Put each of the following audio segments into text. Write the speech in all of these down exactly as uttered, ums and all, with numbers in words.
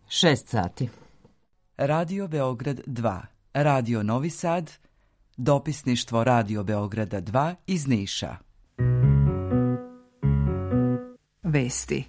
šest sati. Radio Beograd dva, Radio Novi Sad, dopisništvo Radio Beograda dva iz Niša. Vesti.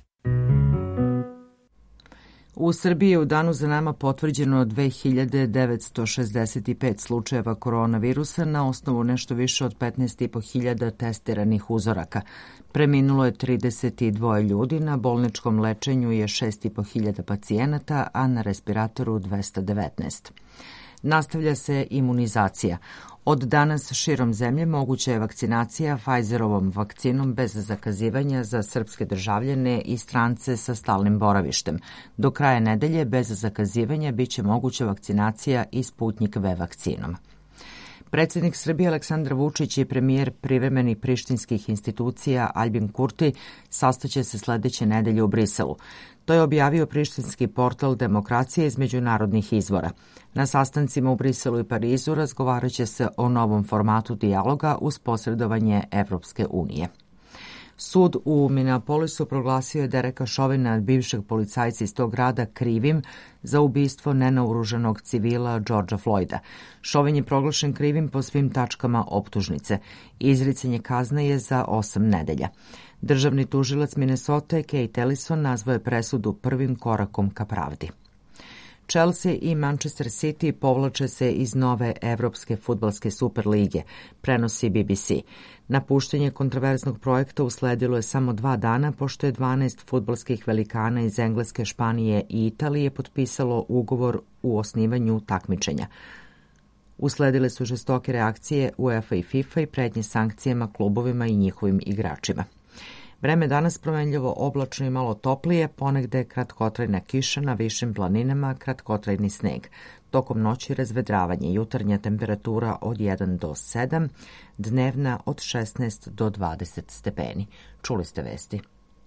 U Srbiji je u danu za nama potvrđeno dve hiljade devetsto šezdeset pet slučajeva koronavirusa na osnovu nešto više od petnaest i po hiljada testiranih uzoraka. Preminulo je trideset dva ljudi, na bolničkom lečenju je šest i po hiljada pacijenata, a na respiratoru dvesta devetnaest. Nastavlja se imunizacija. Od danas širom zemlje moguća je vakcinacija Pfizerovom vakcinom bez zakazivanja za srpske državljane i strance sa stalnim boravištem. Do kraja nedelje bez zakazivanja biće moguća vakcinacija i Sputnjik V vakcinom. Predsjednik Srbije Aleksandar Vučić i premijer privremenih prištinskih institucija Aljbin Kurti sastaće se sledeće nedelje u Briselu. To je objavio prištinski portal Demokracije iz međunarodnih izvora. Na sastancima u Briselu i Parizu razgovarat će se o novom formatu dijaloga uz posredovanje Evropske unije. Sud u Minneapolisu proglasio je Dereka Chauvina, bivšeg policajca iz tog grada, krivim za ubistvo nenaoružanog civila Georgea Floyda. Chauvin je proglašen krivim po svim tačkama optužnice. Izricanje kazne je za osam nedelja. Državni tužilac Minnesota Kate Ellison nazvao je presudu prvim korakom ka pravdi. Chelsea i Manchester City povlače se iz nove evropske fudbalske superlige, prenosi B B C. Napuštanje kontroverznog projekta usledilo je samo dva dana, pošto je dvanaest fudbalskih velikana iz Engleske, Španije i Italije potpisalo ugovor u osnivanju takmičenja. Usledile su žestoke reakcije UEFA i FIFA i pretnje sankcijama klubovima i njihovim igračima. Vreme danas promenljivo, oblačno i malo toplije, ponegde kratkotrajna kiša, na višim planinama kratkotrajni sneg. Tokom noći razvedravanje, jutarnja temperatura od jedan do sedam, dnevna od šesnaest do dvadeset stepeni. Čuli ste vesti.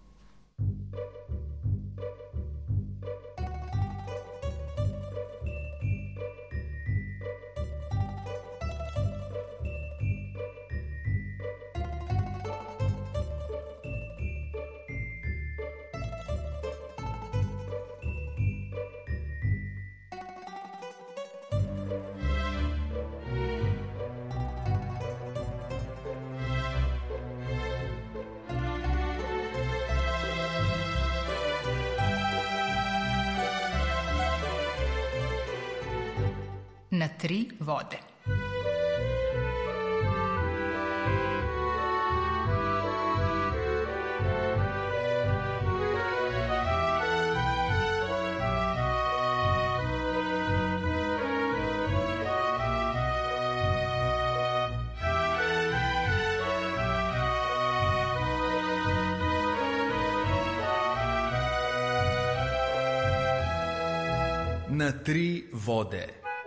Na tri vode. Na tri vode.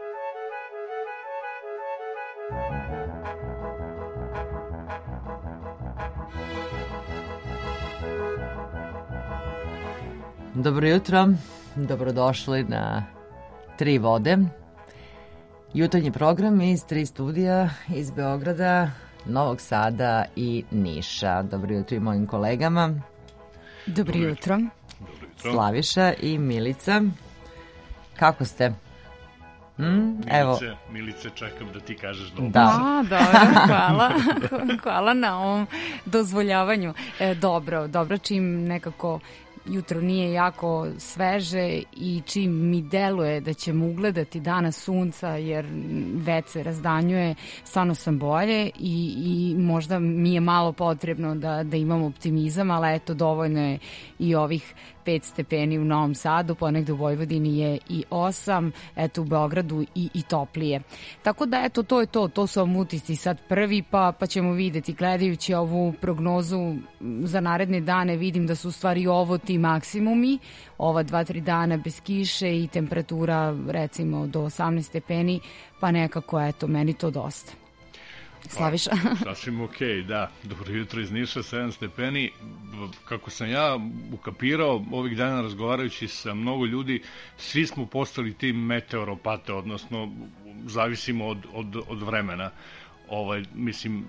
Dobro jutro, dobrodošli na Tri vode. Jutarnji program iz tri studija iz Beograda, Novog Sada i Niša. Dobro jutro i mojim kolegama. Dobro jutro. Slaviša i Milica. Kako ste? Hmm, Milice, evo. Milice, čekam da ti kažeš dobro. Da. A, dobro, hvala. Hvala na ovom dozvoljavanju. E, dobro, dobro čim nekako jutro nije jako sveže i čim mi deluje da ćemo ugledati danas sunca jer već se razdanjuje, stvarno sam bolje i, i možda mi je malo potrebno da, da imam optimizam, ali eto dovoljno je i ovih pet stepeni u Novom Sadu, ponegde u Vojvodini je i osam, eto u Beogradu i, i toplije. Tako da eto to je to, to su vam utisci sad prvi, pa, pa ćemo videti. Gledajući ovu prognozu za naredne dane vidim da su u stvari ovo ti maksimumi, ova dva, tri dana bez kiše i temperatura recimo do osamnaest stepeni, pa nekako eto meni to dosta. Slaviša. Pa, sasvim okej, okay, da. Dobro jutro iz Niša, sedam stepeni. Kako sam ja ukapirao, ovih dana razgovarajući sa mnogo ljudi, svi smo postali tim meteoropate, odnosno zavisimo od, od, od vremena. Ovaj, mislim,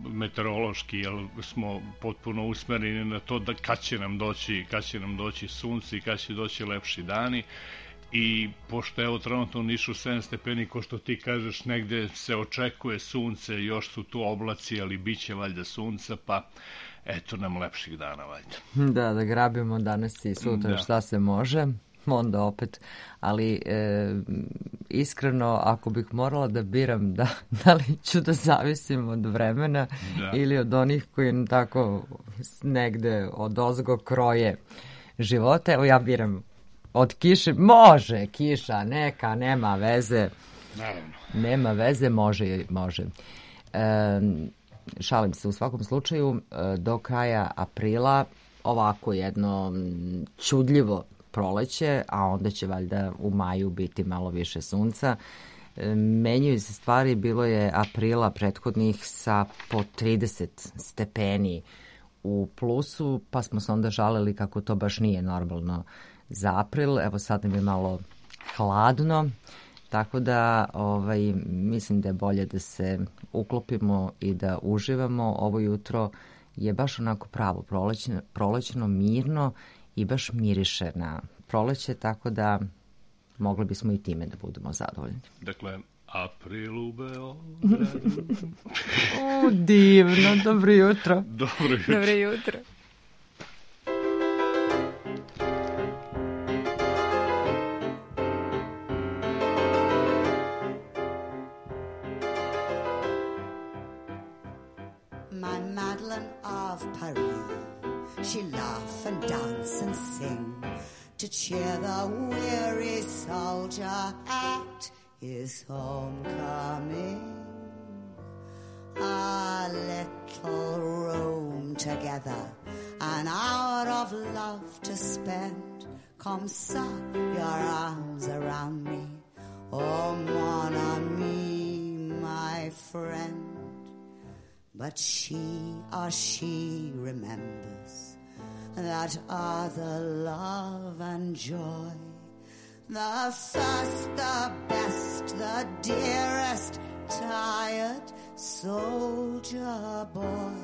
meteorološki, jer smo potpuno usmereni na to da kad će nam doći, kad će nam doći sunce i kad će doći lepši dani. I pošto evo trenutno u Nišu sedam stepeni, ko što ti kažeš, negde se očekuje sunce, još su tu oblaci, ali bit će valjda sunca, pa eto nam lepših dana valjda. Da, da grabimo danas i sutra da. Šta se može, onda opet, ali e, iskreno, ako bih morala da biram da, da li ću da zavisim od vremena da. Ili od onih koji tako negde od ozgo kroje života, evo ja biram od kiše, može kiša, neka, nema veze. Naravno. Nema veze, može, može. E, šalim se, u svakom slučaju, do kraja aprila ovako jedno čudljivo proleće, a onda će valjda u maju biti malo više sunca. E, menjaju se stvari, bilo je aprila prethodnih sa po trideset stepeni u plusu, pa smo se onda žalili kako to baš nije normalno za april. Evo sad nam je malo hladno, tako da ovaj, mislim da je bolje da se uklopimo i da uživamo. Ovo jutro je baš onako pravo prolećno, prolećno, mirno i baš miriše na proleće, tako da mogli bismo i time da budemo zadovoljni. Dakle, april u Beogradu. O, divno, dobro jutro. Dobro jutro. Dobro jutro. She laugh and dance and sing to cheer the weary soldier at his homecoming. A little room together, an hour of love to spend. Come sock your arms around me, oh mon ami, my friend. But she, or she remembers that other love and joy, the first, the best, the dearest, tired soldier boy.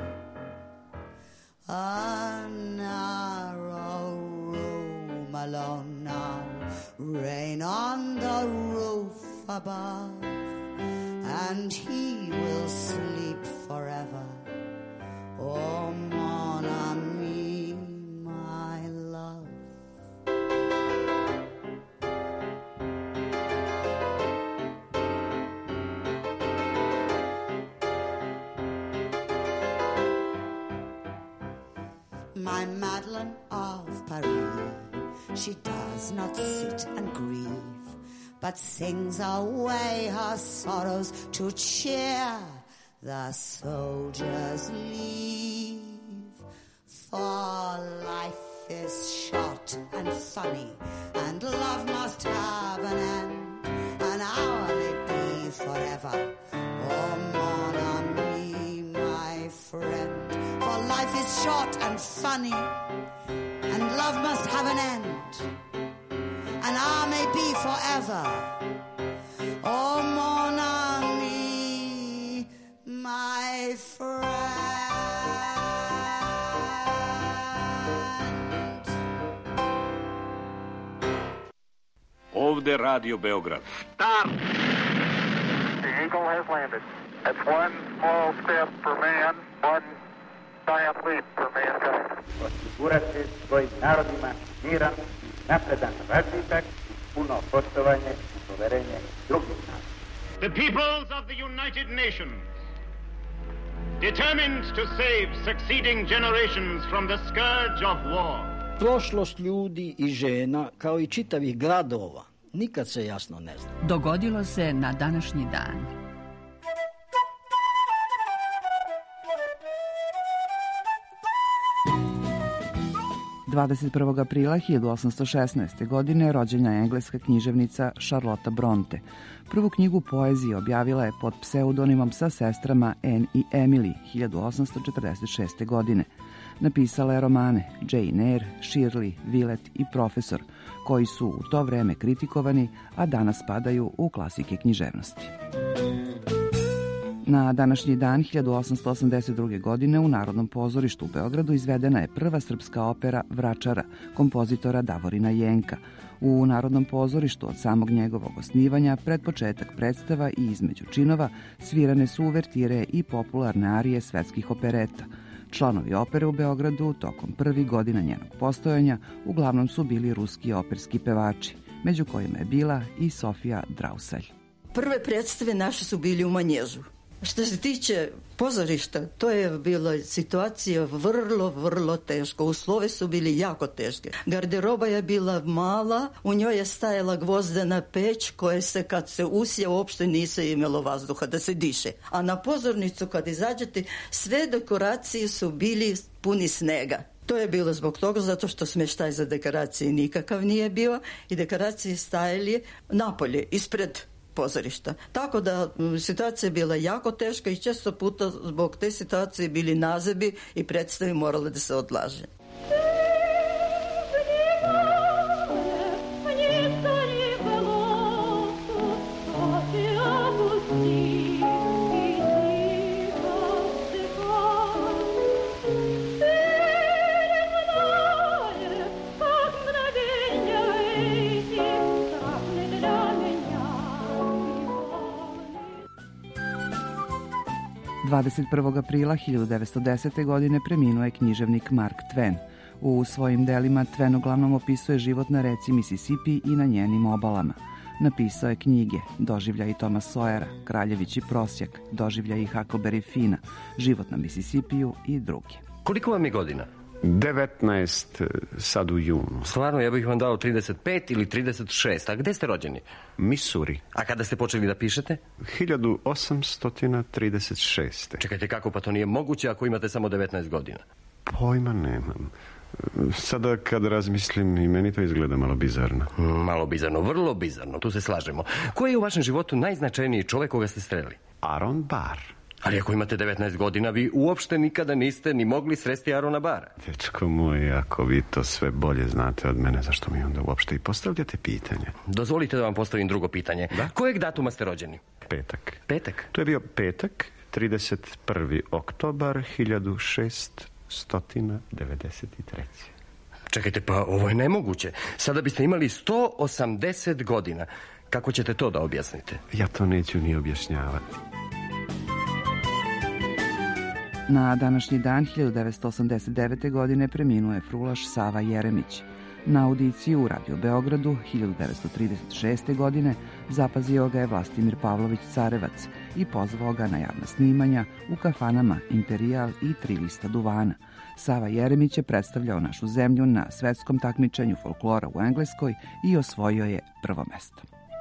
A narrow room alone now, rain on the roof above, and he will sleep forever. Oh, mon ami, my love. My Madeleine of Paris, she does not sit and grieve, but sings away her sorrows to cheer the soldiers leave. For life is short and funny, and love must have an end, an hour may be forever. Oh, mon ami, my friend. For life is short and funny, and love must have an end, an hour may be forever. Oh, mon ami, my friend. Ovde Radio Beograd. Start! The Eagle has landed. That's one small step for man, one giant leap for mankind. Osigurati svojim narodima miran, napredan razvitak, puno poštovanje i poverenje drugih naroda. The peoples of the United Nations, determined to save succeeding generations from the scourge of war. Prošlost ljudi i žena, kao i čitavih gradova, nikad se jasno ne zna. Dogodilo se na današnji dan. dvadeset prvog aprila hiljadu osamsto šesnaeste. godine rođena je engleska književnica Charlotte Bronte. Prvu knjigu poezije objavila je pod pseudonimom sa sestrama Anne i Emily hiljadu osamsto četrdeset šeste. godine. Napisala je romane Jane Eyre, Shirley, Willet i Profesor, koji su u to vreme kritikovani, a danas spadaju u klasike književnosti. Na današnji dan hiljadu osamsto osamdeset druge. godine u Narodnom pozorištu u Beogradu izvedena je prva srpska opera Vračara kompozitora Davorina Jenka. U Narodnom pozorištu od samog njegovog osnivanja pred početak predstava i između činova svirane su uvertire i popularne arije svetskih opereta. Članovi opere u Beogradu tokom prvih godina njenog postojanja uglavnom su bili ruski operski pevači, među kojima je bila i Sofija Drausalj. Prve predstave naše su bili u Manježu. Što se tiče pozorišta, to je bila situacija vrlo, vrlo teška. Uslovi su bili jako teške. Garderoba je bila mala, u njoj je stajala gvozdena peć koja se kad se usje uopšte nise imalo vazduha da se diše. A na pozornicu kad izađete, sve dekoracije su bili puni snega. To je bilo zbog toga zato što smještaj za dekoracije nikakav nije bio i dekoracije stajali napolje, ispred pozorišta. Tako da situacija je bila jako teška i često puta zbog te situacije bili nazebi i predstavi morale da se odlaže. dvadeset prvog aprila hiljadu devetsto desete. godine preminuo je književnik Mark Twain. U svojim delima Twain uglavnom opisuje život na reci Mississippi i na njenim obalama. Napisao je knjige Doživljaj Toma Sawyera, Kraljević i prosjak, Doživljaj i Huckleberry Fina, Život na Mississippiju i drugi. Koliko vam je godina? devetnaest sad u junu. Stvarno, ja bih vam dao trideset pet ili trideset šest. A gde ste rođeni? Missouri. A kada ste počeli da pišete? hiljadu osamsto trideset šeste. Čekajte, kako? Pa to nije moguće ako imate samo devetnaest godina. Pojma nemam. Sada kad razmislim i meni to izgleda malo bizarno. Malo bizarno, vrlo bizarno, tu se slažemo. Ko je u vašem životu najznačajniji čovek koga ste sreli? Aaron Barr. Ali ako imate devetnaest godina, vi uopšte nikada niste ni mogli sresti Arona Bara. Dečko moj, ako vi to sve bolje znate od mene, zašto mi onda uopšte i postavljate pitanje? Dozvolite da vam postavim drugo pitanje. Da? Kojeg datuma ste rođeni? Petak. Petak? To je bio petak, trideset prvi oktobar hiljadu šeststo devedeset treće. Čekajte, pa ovo je nemoguće. Sada biste imali sto osamdeset godina. Kako ćete to da objasnite? Ja to neću ni objašnjavati. Na današnji dan hiljadu devetsto osamdeset devete. godine preminuo je frulaš Sava Jeremić. Na audiciju u Radio Beogradu hiljadu devetsto trideset šeste. godine zapazio ga je Vlastimir Pavlović Carevac i pozvao ga na javna snimanja u kafanama Imperijal i Tri lista duvana. Sava Jeremić je predstavljao našu zemlju na svetskom takmičenju folklora u Engleskoj i osvojio je prvo mesto.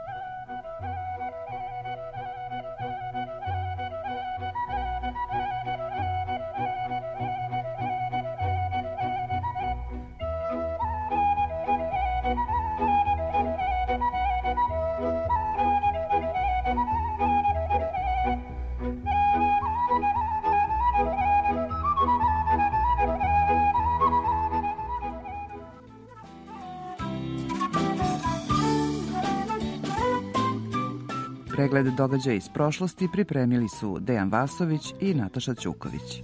Pregled događaja iz prošlosti pripremili su Dejan Vasović i Nataša Ćuković.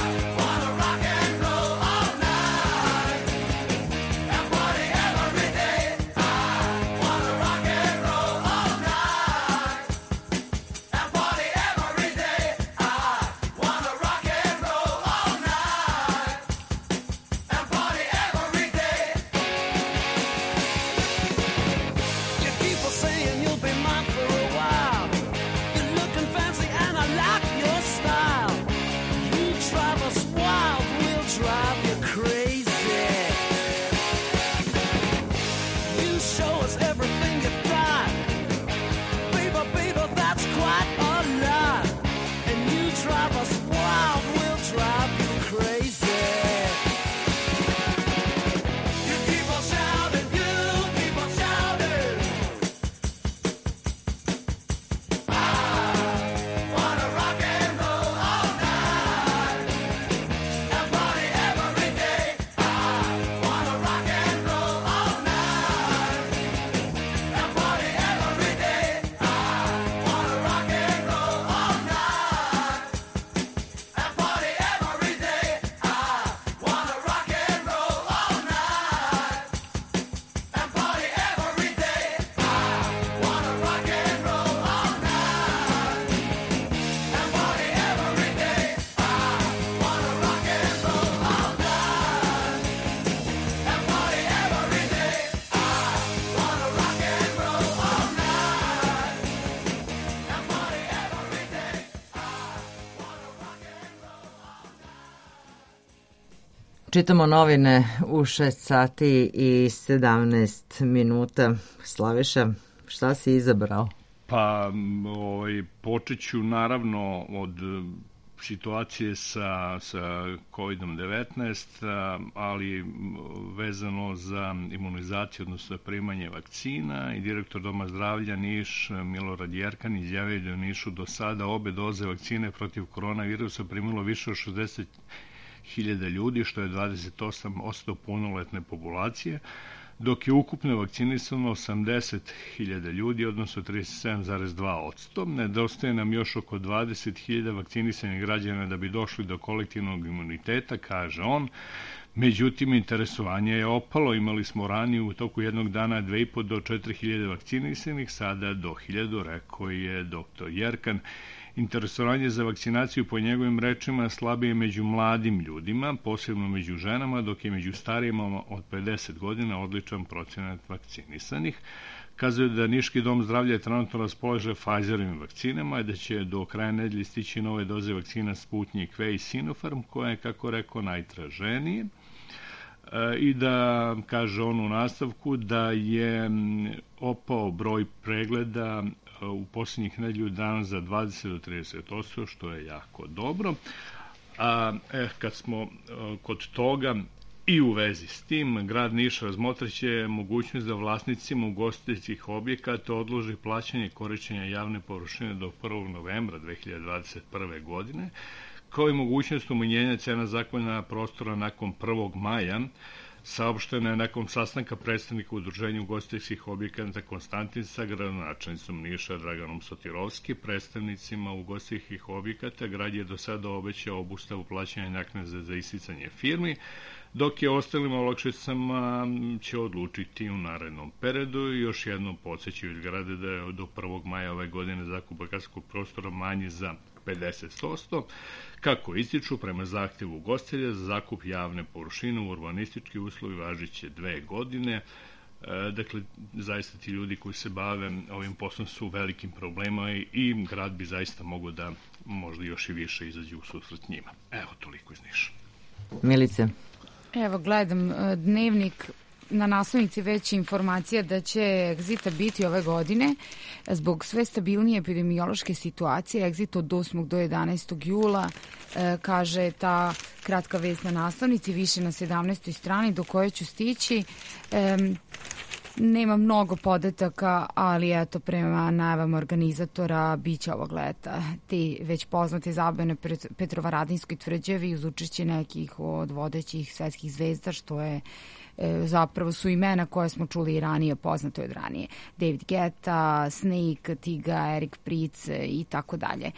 Every day. Čitamo novine u šest sati i sedamnaest minuta. Slaviša, šta si izabrao? Pa, ovaj, počet ću naravno od situacije sa, sa kovidom devetnaest, ali vezano za imunizaciju, odnosno primanje vakcina, i direktor Doma zdravlja Niš Milorad Jerkan izjavio da u Nišu do sada obe doze vakcine protiv koronavirusa primilo više od šezdeset hiljada ljudi, što je dvadeset osam posto punoletne populacije, dok je ukupno vakcinisano osamdeset hiljada ljudi, odnosno trideset sedam zarez dva posto. Nedostaje nam još oko dvadeset hiljada vakcinisanih građana da bi došli do kolektivnog imuniteta, kaže on. Međutim, interesovanje je opalo. Imali smo ranije u toku jednog dana dve i po do četiri hiljade vakcinisanih, sada do hiljadu, rekao je doktor Jerkan. Interesovanje za vakcinaciju, po njegovim rečima, slabije među mladim ljudima, posebno među ženama, dok je među starijima od pedeset godina odličan procenat vakcinisanih. Kazuje da Niški dom zdravlja trenutno raspolaže Pfizerovim vakcinama i da će do kraja nedelje stići nove doze vakcina Sputnik V i Sinopharm, koja je, kako rekao, najtraženije. I da, kaže on u nastavku, da je opao broj pregleda u posljednjih nedelju dana za dvadeset do trideset posto, što je jako dobro. A eh, kad smo kod toga i u vezi s tim, grad Niš razmotriće mogućnost da vlasnicima ugostiteljskih objekata odloži plaćanje korišćenja javne površine do prvog novembra dve hiljade dvadeset prve. godine, kao i mogućnost umanjenja cena zakona prostora nakon prvog maja, saopštena je nakon sastanka predstavnika udruženja ugostiteljskih objekata Konstantin sa gradonačelnicom Niša Draganom Sotirovski, predstavnicima ugostiteljskih objekata. Grad je do sada obećao obustavu plaćanja naknade za isticanje firmi, dok je ostalim olakšicama će odlučiti u narednom periodu. Još jednom podsjećaju grade da je do prvog maja ove godine zakup bankarskog prostora manji za pedeset posto, kako ističu prema zahtjevu ugostitelja za zakup javne površine u urbanistički uslovi važiće dve godine. E, dakle, zaista ti ljudi koji se bave ovim poslom su u velikim problema i, i grad bi zaista mogao da možda još i više izađe u susret njima. Evo, toliko iz Niša. Milice. Evo, gledam Dnevnik. Na naslovnici već informacija da će Exita biti ove godine zbog sve stabilnije epidemiološke situacije. Exit od osmog do jedanaestog jula, e, kaže ta kratka vest na naslovnici, više na sedamnaestoj strani do koje ću stići. E, nema mnogo podataka, ali eto, prema najavama organizatora biće ovog leta ti već poznate zabavne Petrovaradinskoj tvrđavi uz učešće nekih od vodećih svetskih zvezda, što je zapravo su imena koje smo čuli i ranije, poznato je od ranije. David Guetta, Snake, Tiga, Eric Pritz i tako dalje.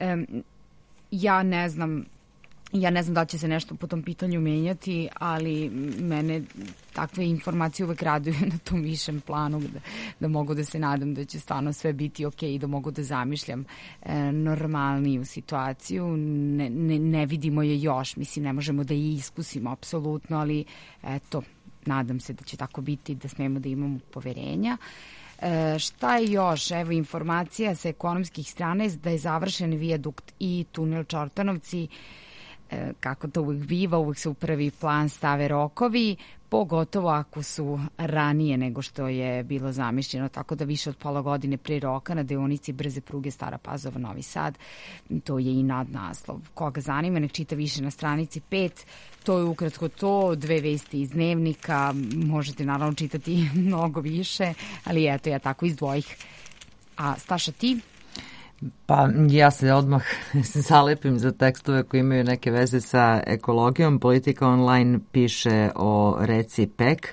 Ja ne znam Ja ne znam da će se nešto po tom pitanju menjati, ali mene takve informacije uvek raduju na tom višem planu, da, da mogu da se nadam da će stvarno sve biti ok i da mogu da zamišljam e, normalniju situaciju. Ne, ne, ne vidimo je još, mislim, ne možemo da je iskusimo apsolutno, ali eto, nadam se da će tako biti, da smemo da imamo poverenja. E, šta je još? Evo informacija sa ekonomskih strane da je završen vijadukt i tunel Čortanovci. Kako to uvijek biva, uvijek se u prvi plan stave rokovi, pogotovo ako su ranije nego što je bilo zamišljeno, tako da više od pola godine pre roka na deonici brze pruge Stara Pazova Novi Sad. To je i nadnaslov. Koga zanima, nek čita više na stranici pet. To je ukratko to, dve vesti iz Dnevnika, možete naravno čitati mnogo više, ali eto, ja tako izdvojih. A Staša, ti? Pa ja se odmah zalepim za tekstove koji imaju neke veze sa ekologijom. Politika online piše o reci Pek.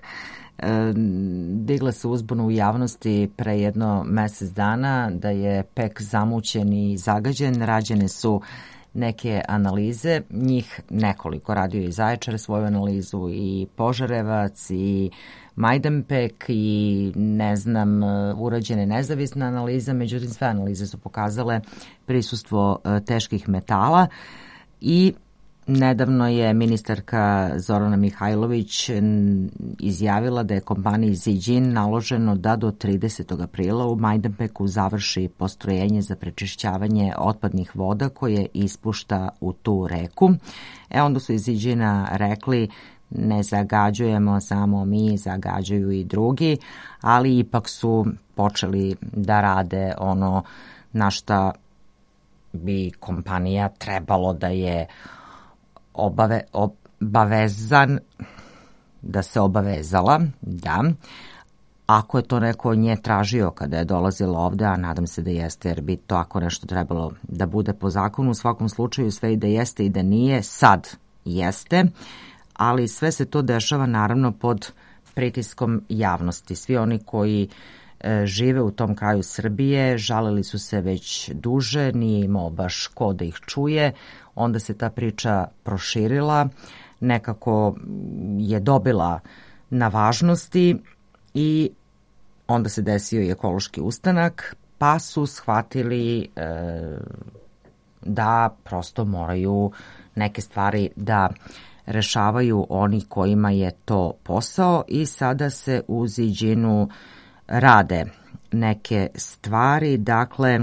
Digla se uzbunu u javnosti pre jedno mesec dana da je Pek zamućen i zagađen. Rađene su neke analize, njih nekoliko, radio i Zaječar svoju analizu, i Požarevac, i Majdanpek, i ne znam, urađene nezavisna analiza, međutim sve analize su pokazale prisustvo teških metala. I nedavno je ministarka Zorana Mihajlović izjavila da je kompaniji Ziđin naloženo da do tridesetog aprila u Majdanpeku završi postrojenje za prečišćavanje otpadnih voda koje ispušta u tu reku. E onda su iz Ziđina rekli ne zagađujemo samo mi, zagađuju i drugi, ali ipak su počeli da rade ono na šta bi kompanija trebalo da je obave, obavezan, da se obavezala, da, ako je to neko od nje tražio kada je dolazila ovde, a nadam se da jeste, jer bi to ako nešto trebalo da bude po zakonu, u svakom slučaju sve i da jeste i da nije, sad jeste, ali sve se to dešava naravno pod pritiskom javnosti. Svi oni koji e, žive u tom kraju Srbije žalili su se već duže, nije imao baš ko da ih čuje, onda se ta priča proširila, nekako je dobila na važnosti i onda se desio i ekološki ustanak, pa su shvatili e, da prosto moraju neke stvari da rešavaju oni kojima je to posao i sada se u Ziđinu rade neke stvari, dakle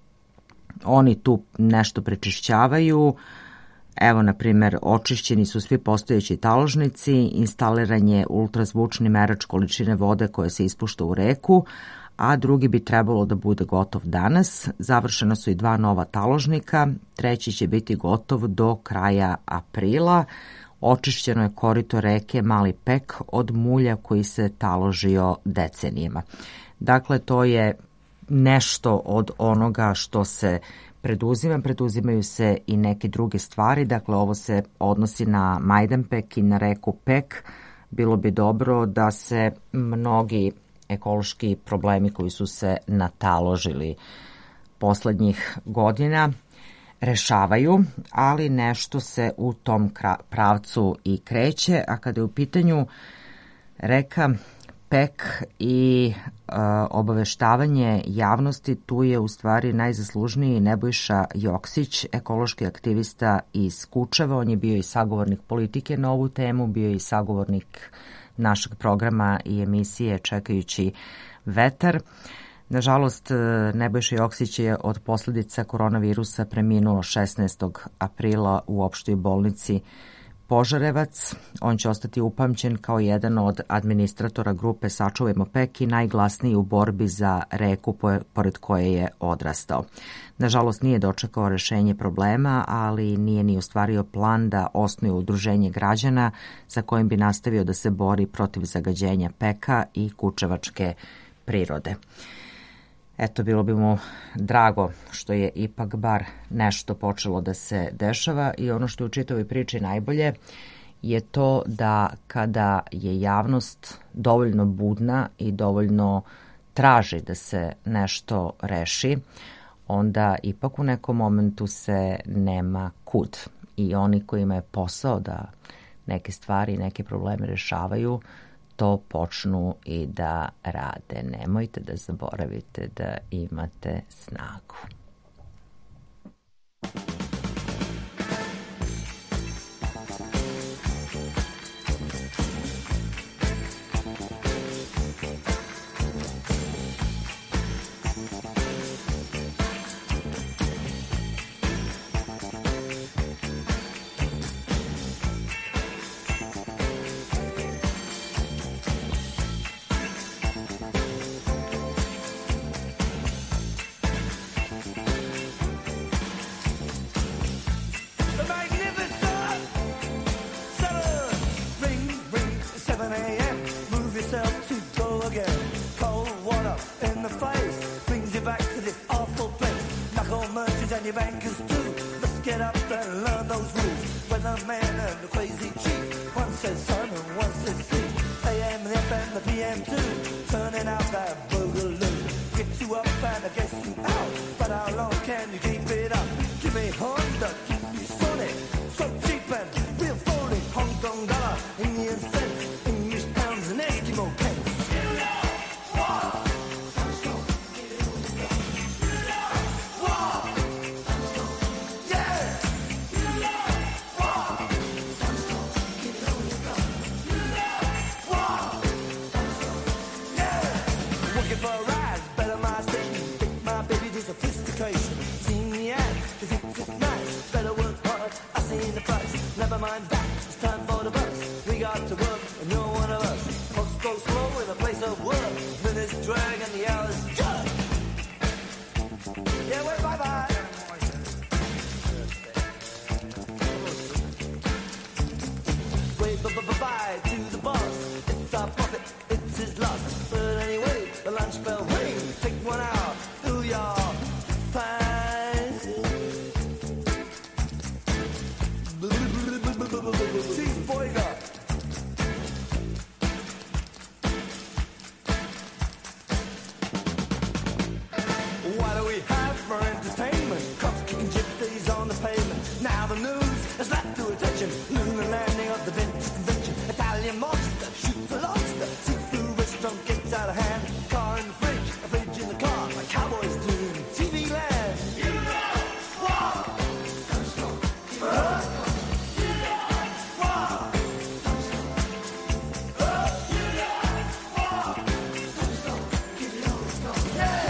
oni tu nešto prečišćavaju. Evo, na primjer, očišćeni su svi postojeći taložnici, instaliran je ultrazvučni merač količine vode koja se ispušta u reku, a drugi bi trebalo da bude gotov danas. Završena su i dva nova taložnika, treći će biti gotov do kraja aprila. Očišćeno je korito reke Mali Pek od mulja koji se taložio decenijama. Dakle, to je nešto od onoga što se preduzima. Preduzimaju se i neke druge stvari. Dakle, ovo se odnosi na Majdanpek i na reku Pek. Bilo bi dobro da se mnogi ekološki problemi koji su se nataložili poslednjih godina rešavaju, ali nešto se u tom pravcu i kreće, a kada je u pitanju reka Pek i e, obaveštavanje javnosti, tu je u stvari najzaslužniji Nebojša Joksić, ekološki aktivista iz Kučeva. On je bio i sagovornik politike na ovu temu, bio je i sagovornik našeg programa i emisije Čekajući vetar. Nažalost, Nebojša Joksić je od posledica koronavirusa preminuo šesnaestog aprila u opštoj bolnici Požarevac. On će ostati upamćen kao jedan od administratora grupe Sačuvajmo Pek i najglasniji u borbi za reku pored koje je odrastao. Nažalost, nije dočekao rešenje problema, ali nije ni ostvario plan da osnuje udruženje građana sa kojim bi nastavio da se bori protiv zagađenja Peka i kučevačke prirode. Eto, bilo bi mu drago što je ipak bar nešto počelo da se dešava i ono što je u čitavoj priči najbolje je to da kada je javnost dovoljno budna i dovoljno traži da se nešto reši, onda ipak u nekom momentu se nema kud. I oni kojima je posao da neke stvari, neke probleme rešavaju, to počnu i da rade. Nemojte da zaboravite da imate snagu. Never mind that, it's time for the bus. We got bye to the boss. It's our profit, it's his loss. But anyway, the lunch bell rings. Take one out through your pies. Cheeseburger. What do we have for entertainment? Cops kicking gypsies on the pavement. Now the news has left to attention. Lunar landing of the Venice Convention. Italian mobster shoots a lobster. Seafood restaurant gets out of hand. Car in the fridge, a fridge in the car. Like cowboys do in T V land. You know what? Don't stop. Huh? You know what? Don't stop. Huh? You know what? Don't stop. Give it all it's got. Yeah.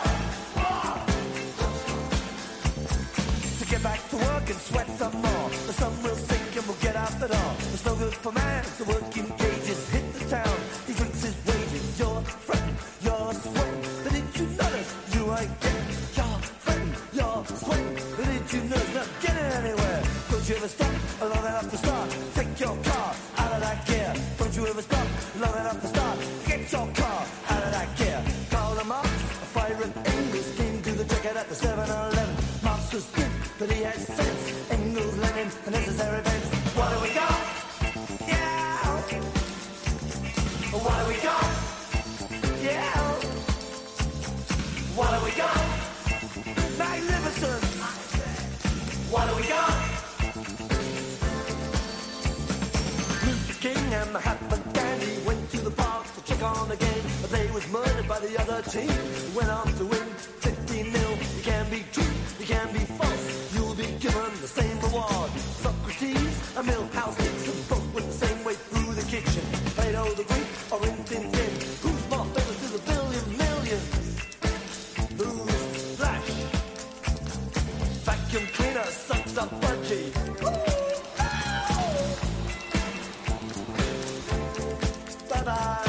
To get back to work and sweat some more. The sun will sink and we'll get out the door. It's no good for man to work in cages. Hit the town, he drinks his wages. You're fretting, you're sweating. But did you notice you ain't getting? You're fretting, you're sweating. But did you notice not getting anywhere? Don't you ever stop long enough to start? Take your car out of that gear. Don't you ever stop long enough to start? Get your car out of that gear. Call them up, a fire and Engels came to the ticket at the seven eleven. Marx was good, but he had sense. Engels, Lenin, and necessary events. What do we got? Yeah. What do we got? Yeah. What do we got? Magnificent. What do we got? Luther King and Mahatma Gandhi went to the park to check on the game, but they was murdered by the other team. Went on to win fifteen nil. You can be true, you can be false. You'll be given the same reward. Socrates, a Milhouse Nixon, both went the same way through the kitchen. Plato the Greek or Rin Tin Tin. Who's more famous to the billion millions? Who's Flash? Vacuum cleaner sucks up budgie. Bye bye.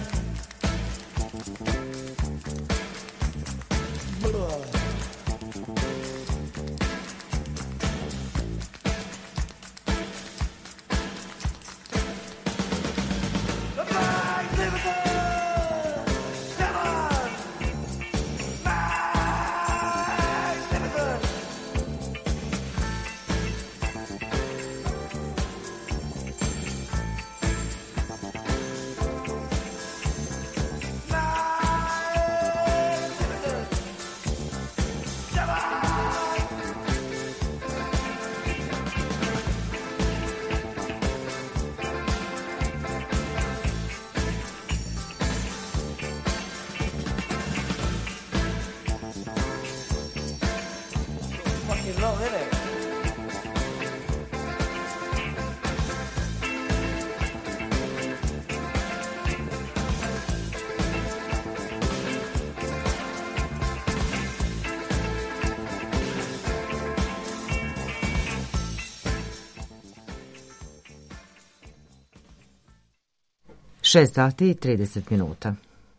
šest sati i trideset minuta.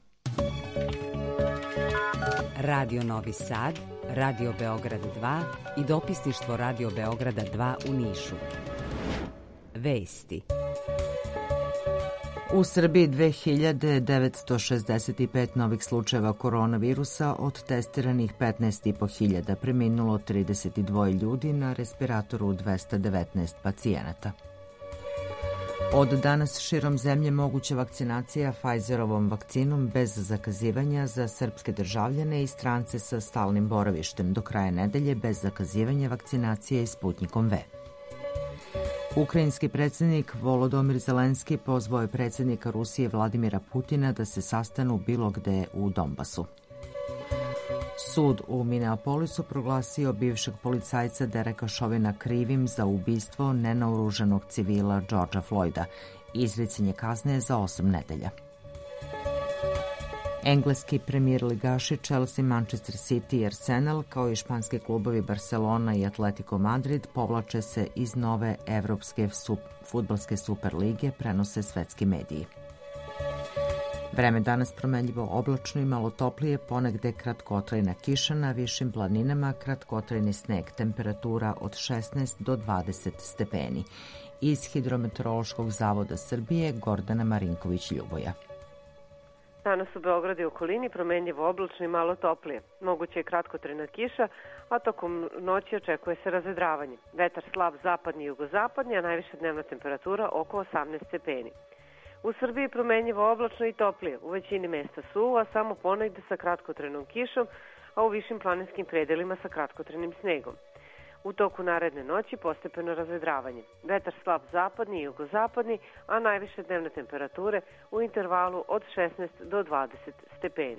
Radio Novi Sad, Radio Beograd dva i dopisništvo Radio Beograda dva u Nišu. Vesti. U Srbiji dve hiljade devetsto šezdeset pet novih slučajeva koronavirusa, od testiranih petnaest i po hiljada, preminulo trideset dva ljudi, na respiratoru dvesta devetnaest pacijenata. Od danas širom zemlje moguća vakcinacija Pfizerovom vakcinom bez zakazivanja za srpske državljane i strance sa stalnim boravištem, do kraja nedelje bez zakazivanja vakcinacije i Sputnikom V. Ukrajinski predsjednik Volodomir Zelenski pozvao je predsjednika Rusije Vladimira Putina da se sastanu bilo gde u Donbasu. Sud u Minneapolisu proglasio bivšeg policajca Dereka Chauvina krivim za ubistvo nenaoružanog civila Georgea Floyda. Izricanje kazne za osam nedelja. Engleski premier ligaši Chelsea, Manchester City i Arsenal, kao i španski klubovi Barcelona i Atletico Madrid, povlače se iz nove evropske fudbalske superlige, prenose svetski mediji. Vreme danas promenljivo oblačno i malo toplije, ponegde kratkotrajna kiša, na višim planinama kratkotrajni sneg, temperatura od šesnaest do dvadeset stepeni. iz Hidrometeorološkog zavoda Srbije Gordana Marinković-Ljuboja. Danas u Beogradu i okolini promenljivo oblačno i malo toplije. Moguće je kratkotrajna kiša, a tokom noći očekuje se razvedravanje. Vetar slab zapadni i jugozapadni, a najviša dnevna temperatura oko osamnaest stepeni. U Srbiji promenljivo oblačno i toplije. U većini mesta suvo, a samo ponegde sa kratkotrajnom kišom, a u višim planinskim predelima sa kratkotrajnim snegom. U toku naredne noći postepeno razvedravanje. Vetar slab zapadni i jugozapadni, a najviše dnevne temperature u intervalu od šesnaest do dvadeset stepeni.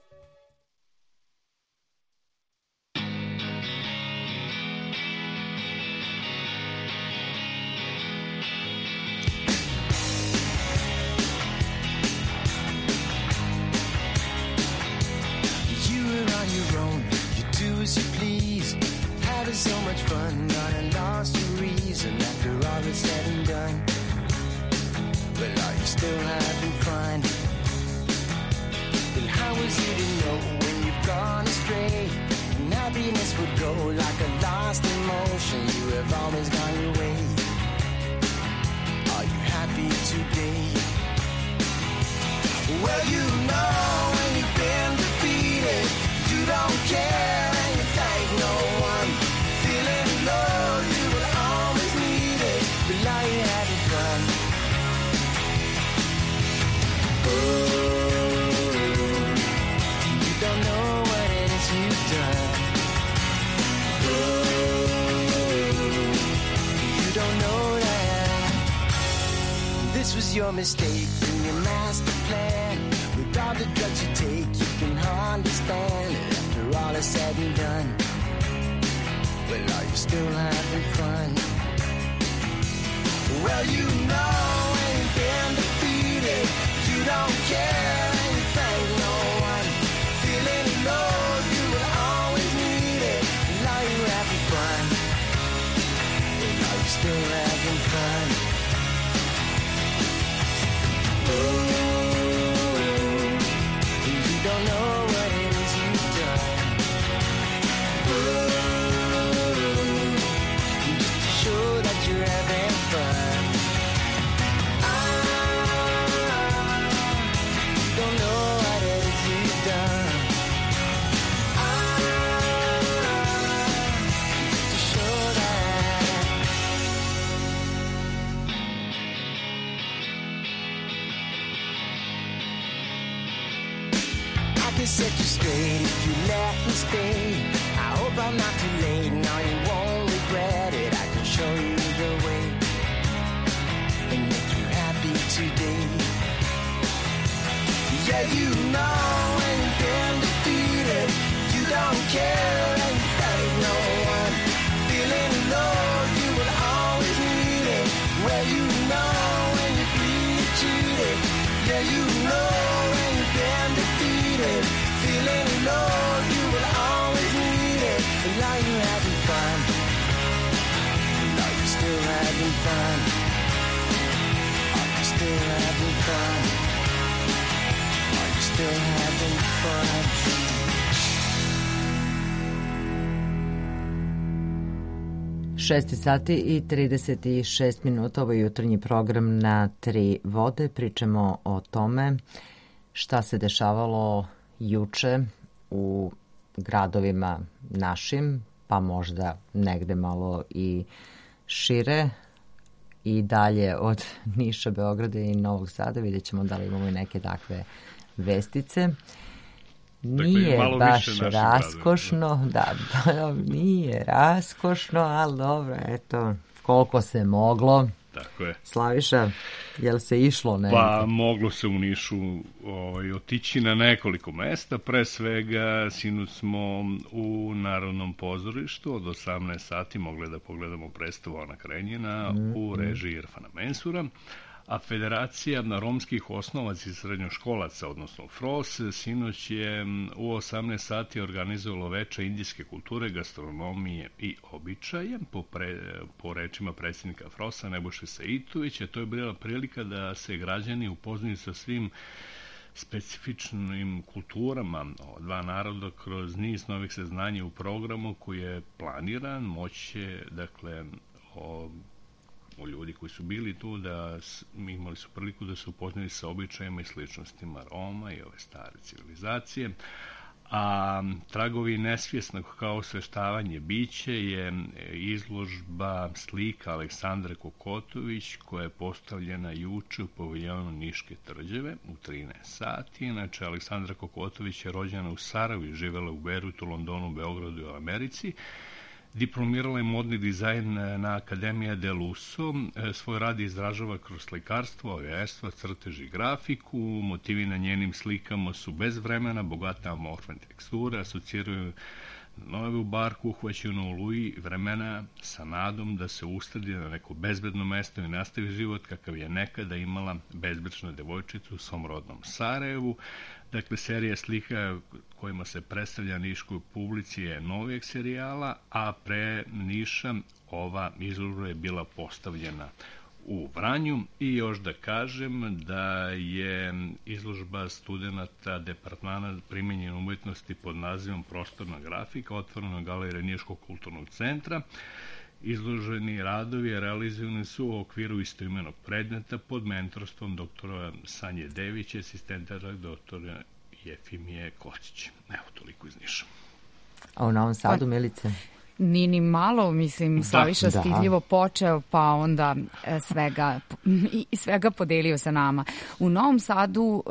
Having so much fun, I lost your reason after all is said and done. Well, are you still having fun? Then how is it to know when you've gone astray? And happiness would go like a lost emotion. You have always gone your way. Are you happy today? Well, you know when you've been defeated, you don't care and you thank no one. Feeling low, you will always need it, but now you're having fun. Oh, you don't know what it is you've done. Oh, you don't know that. This was your mistake in your master plan. With all the drugs you take, you can understand it after all is said and done. Well, are you still having fun? Well, you know when you've been defeated, you don't care and you thank no one. Feeling low, you will always need it. And are you having fun? Well, are you still having fun? Oh, you don't know what it is you've done. Oh, you're having fun. Ah, you don't know what it is you've done. Ah, to show that. I can set you straight if you let me stay. I hope I'm not too late, now you won't regret it. I can show you the way and make you happy today. Yeah, you know when you've been defeated, you don't care and you thank no one. Feeling low, you will always need it. Well, you know when you're being cheated. Yeah, you know when you've been defeated. Feeling low, you will always need it. And now you're having fun. Still having fun? Are you still having fun? Are you still having fun? šest sati i trideset šest minuta, ovo je jutarnji program na Tri vode. Pričamo o tome šta se dešavalo juče u gradovima našim, pa možda negde malo i šire i dalje od Niša, Beograda i Novog Sada. Vidjet ćemo da li imamo i neke takve vestice. Nije dakle, baš raskošno, da, da, nije raskošno, ali dobro, eto, koliko se moglo. Tako je. Slaviša, je li se išlo negdje? Pa moglo se u Nišu ovaj, otići na nekoliko mesta. Pre svega, sinoć smo u Narodnom pozorištu od osamnaest sati mogli da pogledamo predstavu Ana Karenjina mm, u režiji Irfana Mensura. A Federacija romskih osnovaca i srednjoškolaca, odnosno F R O S, sinoć je u osamnaest sati organizovalo veče indijske kulture, gastronomije i običaje, po, pre, po rečima predsjednika F R O S-a Nebojše Seitovića. To je bila prilika da se građani upoznaju sa svim specifičnim kulturama dva naroda kroz niz novih saznanja u programu koji je planiran. Moće, dakle, o, ljudi koji su bili tu, da imali su priliku da se upoznali sa običajima i sličnostima Roma i ove stare civilizacije. A tragovi nesvjesnog kao osveštavanje biće je izložba slika Aleksandre Kokotović koja je postavljena juče u paviljonu Niške tvrđave u trinaest sati. Inače, Aleksandra Kokotović je rođena u Sarajevu i živela u Bejrutu, Londonu, Beogradu i u Americi. Diplomirala je modni dizajn na Akademija del Uso. Svoj rad izražava kroz slikarstvo, avijaštvo, crtež i grafiku. Motivi na njenim slikama su bez vremena, bogata amorfne teksture, asociraju novu barku uhvaćenu u oluji vremena sa nadom da se ustredi na neko bezbedno mesto i nastavi život kakav je nekada imala bezbrižna devojčica u svom rodnom Sarajevu. Dakle, serija slika kojima se predstavlja niškoj publici je novijeg serijala, a pre Niša ova izložba je bila postavljena u Vranju. I još da kažem da je izložba studenta Departmana primenjene umetnosti pod nazivom Prostorna grafika otvorena u galeriji Niškog kulturnog centra. Izloženi radovi realizovani su u okviru istoimenog predmeta pod mentorstvom doktora Sanje Devića, asistenta doktora Jefimije Kočića. Evo, toliko iz Niša. A u Novom Sadu, Milice? Ni ni malo, mislim, Da, Slaviša da. stidljivo počeo, pa onda e, svega, i, i svega podelio sa nama. U Novom Sadu e,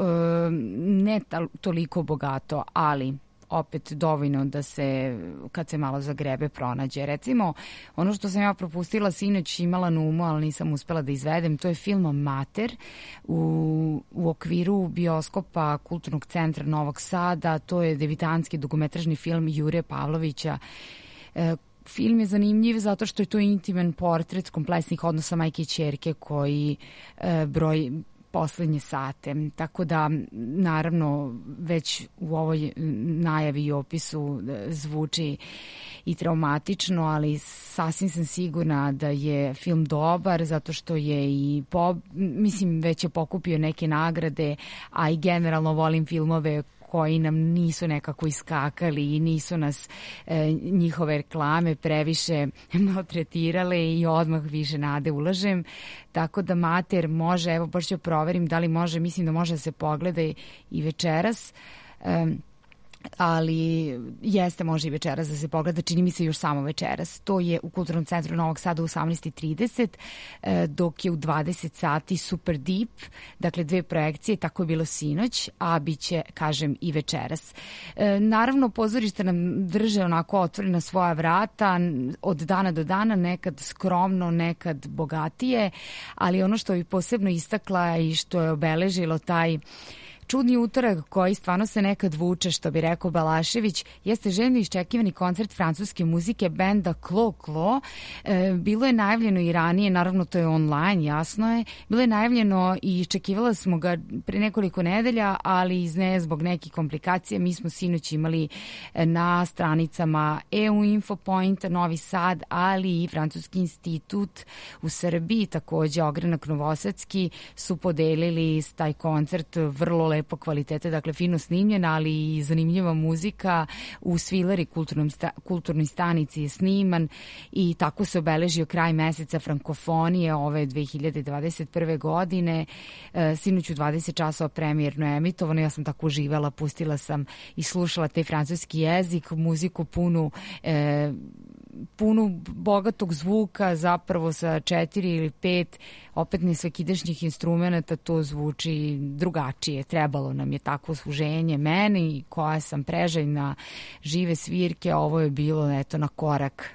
ne ta, toliko bogato, ali opet dovoljno da se, kad se malo zagrebe, pronađe. Recimo, ono što sam ja propustila sinoć, imala na umu, ali nisam uspela da izvedem, to je film Mater u, u okviru bioskopa Kulturnog centra Novog Sada. To je devitanski dokumentarni film Jure Pavlovića. E, Film je zanimljiv zato što je to intiman portret kompleksnih odnosa majke i ćerke koji e, broji poslednje sate. Tako da, naravno, već u ovoj najavi i opisu zvuči i traumatično, ali sasvim sam sigurna da je film dobar zato što je i, po, mislim, već je pokupio neke nagrade, a i generalno volim filmove koji nam nisu nekako iskakali i nisu nas e, njihove reklame previše maltretirale i odmah više nade ulažem. Tako da Mater može, evo baš ću proverim da li može, mislim da može da se pogleda i večeras. E, ali jeste, može i večeras da se pogleda, čini mi se još samo večeras. To je u Kulturnom centru Novog Sada u osamnaest i trideset, dok je u dvadeset sati Super Deep, dakle dve projekcije, tako je bilo sinoć, a bit će, kažem, i večeras. Naravno, pozorište nam drže onako otvorena svoja vrata od dana do dana, nekad skromno, nekad bogatije, ali ono što bi posebno istakla i što je obeležilo taj čudni utorak koji stvarno se nekad vuče, što bi rekao Balašević, jeste željno iščekivani koncert francuske muzike benda Clo Clo. E, bilo je najavljeno i ranije, naravno to je online, jasno je. Bilo je najavljeno i iščekivala smo ga pre nekoliko nedelja, ali iz ne zbog nekih komplikacija. Mi smo sinoć imali na stranicama E U Infopoint, Novi Sad, ali i Francuski institut u Srbiji, takođe Ogranak Novosadski, su podelili taj koncert vrlo lepo kvalitete, dakle fino snimljena, ali i zanimljiva muzika. U Svileri kulturnoj stanici je sniman i tako se obeležio kraj meseca frankofonije ove dve hiljade dvadeset prve godine. E, sinoć u dvadeset časova premijerno emitovano, ja sam tako uživala, pustila sam i slušala taj francuski jezik, muziku punu e, punu bogatog zvuka, zapravo sa četiri ili pet opet nesvakidašnjih instrumenta, to zvuči drugačije. Trebalo nam je takvo služenje meni, koja sam preželjna žive svirke, ovo je bilo eto na korak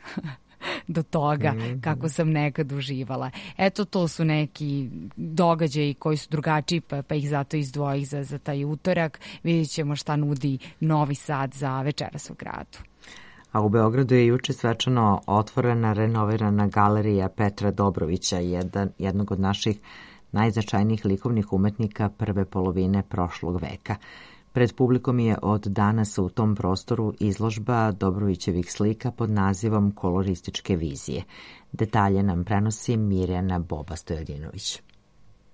do toga mm-hmm. kako sam nekad uživala. Eto, to su neki događaji koji su drugačiji, pa, pa ih zato izdvojih za, za taj utorak. Vidjet ćemo šta nudi Novi Sad za večeras u gradu. A u Beogradu je juče svečano otvorena renovirana galerija Petra Dobrovića, jedan, jednog od naših najznačajnijih likovnih umetnika prve polovine prošlog veka. Pred publikom je od danas u tom prostoru izložba Dobrovićevih slika pod nazivom Kolorističke vizije. Detalje nam prenosi Mirjana Boba Stojadinović.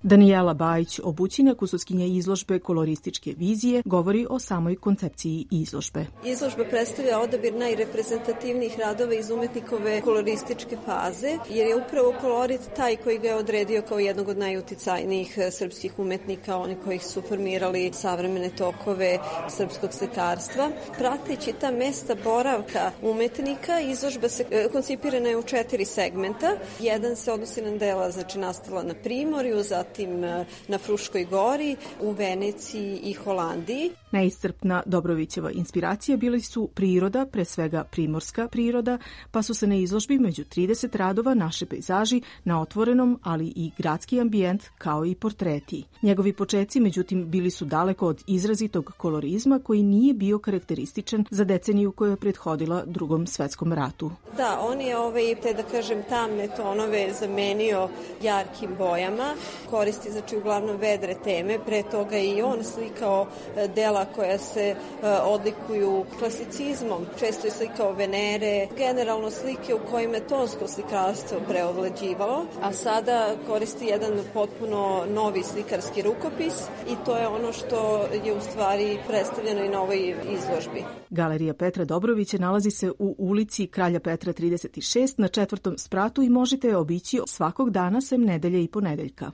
Danijela Bajić Obućina, kusoskinja izložbe Kolorističke vizije, govori o samoj koncepciji izložbe. Izložba predstavlja odabir najreprezentativnijih radova iz umetnikove kolorističke faze, jer je upravo kolorit taj koji ga je odredio kao jednog od najuticajnijih srpskih umetnika, oni koji su formirali savremene tokove srpskog slikarstva. Prateći ta mesta boravka umetnika, izložba se koncipirana je u četiri segmenta. Jedan se odnosi na dela, znači nastala na Primorju, zatim na Fruškoj gori, u Veneciji i Holandiji. Neiscrpna Dobrovićeva inspiracija bili su priroda, pre svega primorska priroda, pa su se na izložbi među trideset radova naše pejzaži na otvorenom, ali i gradski ambijent kao i portreti. Njegovi počeci, međutim, bili su daleko od izrazitog kolorizma koji nije bio karakterističan za deceniju koja je prethodila Drugom svetskom ratu. Da, on je ovaj, te da kažem tamne tonove zamenio jarkim bojama, koristi znači uglavnom vedre teme, pre toga i on slikao dela koja se odlikuju klasicizmom, često je slikao Venere, generalno slike u kojima je tonsko slikarstvo preovlađivalo, a sada koristi jedan potpuno novi slikarski rukopis i to je ono što je u stvari predstavljeno i na ovoj izložbi. Galerija Petra Dobrovića nalazi se u ulici Kralja Petra trideset šest na četvrtom spratu i možete je obići svakog dana sem nedelje i ponedeljka.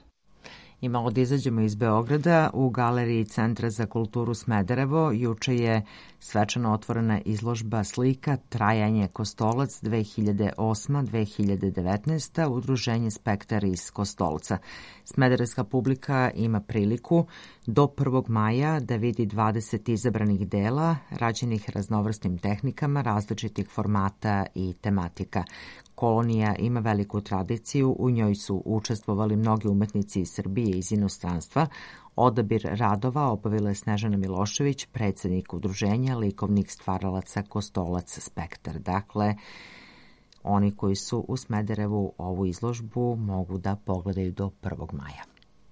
I malo da izađemo iz Beograda, u Galeriji Centra za kulturu Smederevo juče je svečano otvorena izložba slika Trajanje Kostolac dve hiljade osma do dve hiljade devetnaesta. Udruženje Spektar iz Kostolca. Smederevska publika ima priliku do prvog maja da vidi dvadeset izabranih dela rađenih raznovrsnim tehnikama različitih formata i tematika. Kolonija ima veliku tradiciju, u njoj su učestvovali mnogi umetnici iz Srbije i iz inostranstva. Odabir radova obavila je Snežana Milošević, predsednik udruženja likovnih stvaralaca Kostolac Spektar. Dakle, oni koji su u Smederevu ovu izložbu mogu da pogledaju do prvog maja.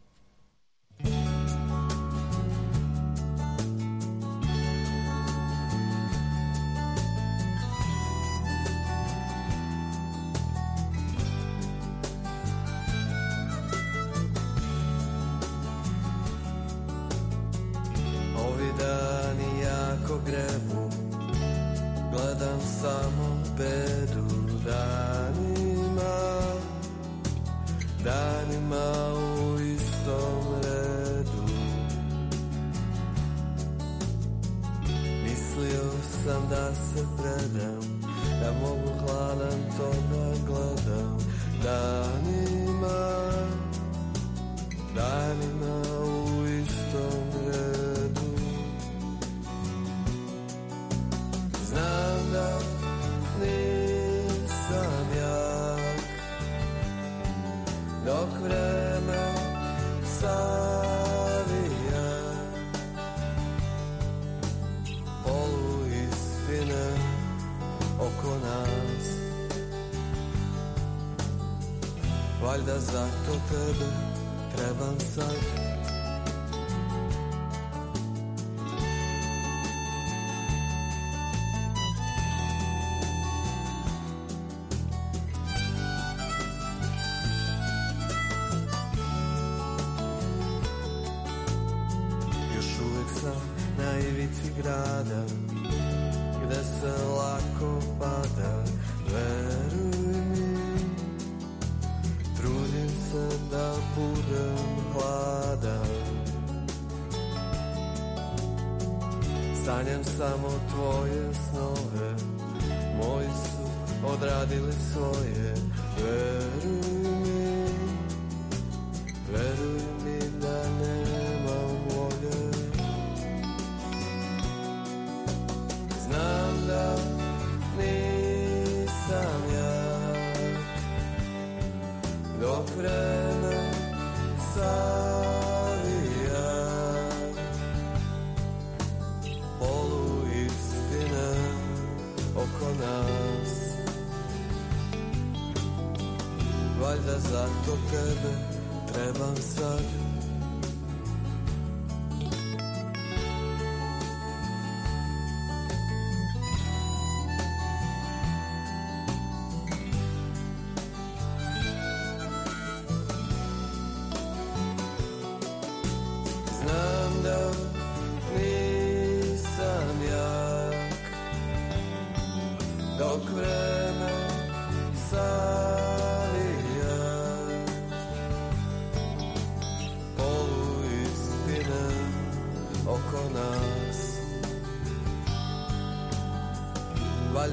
Grebu, gledam samo bedu danima, danima u istom redu. Mislio sam da se predam, da mogu hladan to da gledam danima, danima u istom redu. Znam da nisam jak, dok vreme savija polu istine oko nas. Valjda zato tebe trebam sad. Grada, gde se lako pada, veruj mi, trudim se da budem hladan. Sanjam samo tvoje snove, moji su odradili svoje, veruj mi, veruj mi da nemam volje. Znam da nisam jak, dok vreme savija polu istine oko nas. Valjda zato tebe trebam sad.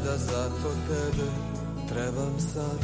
da zato tebe trebam sad.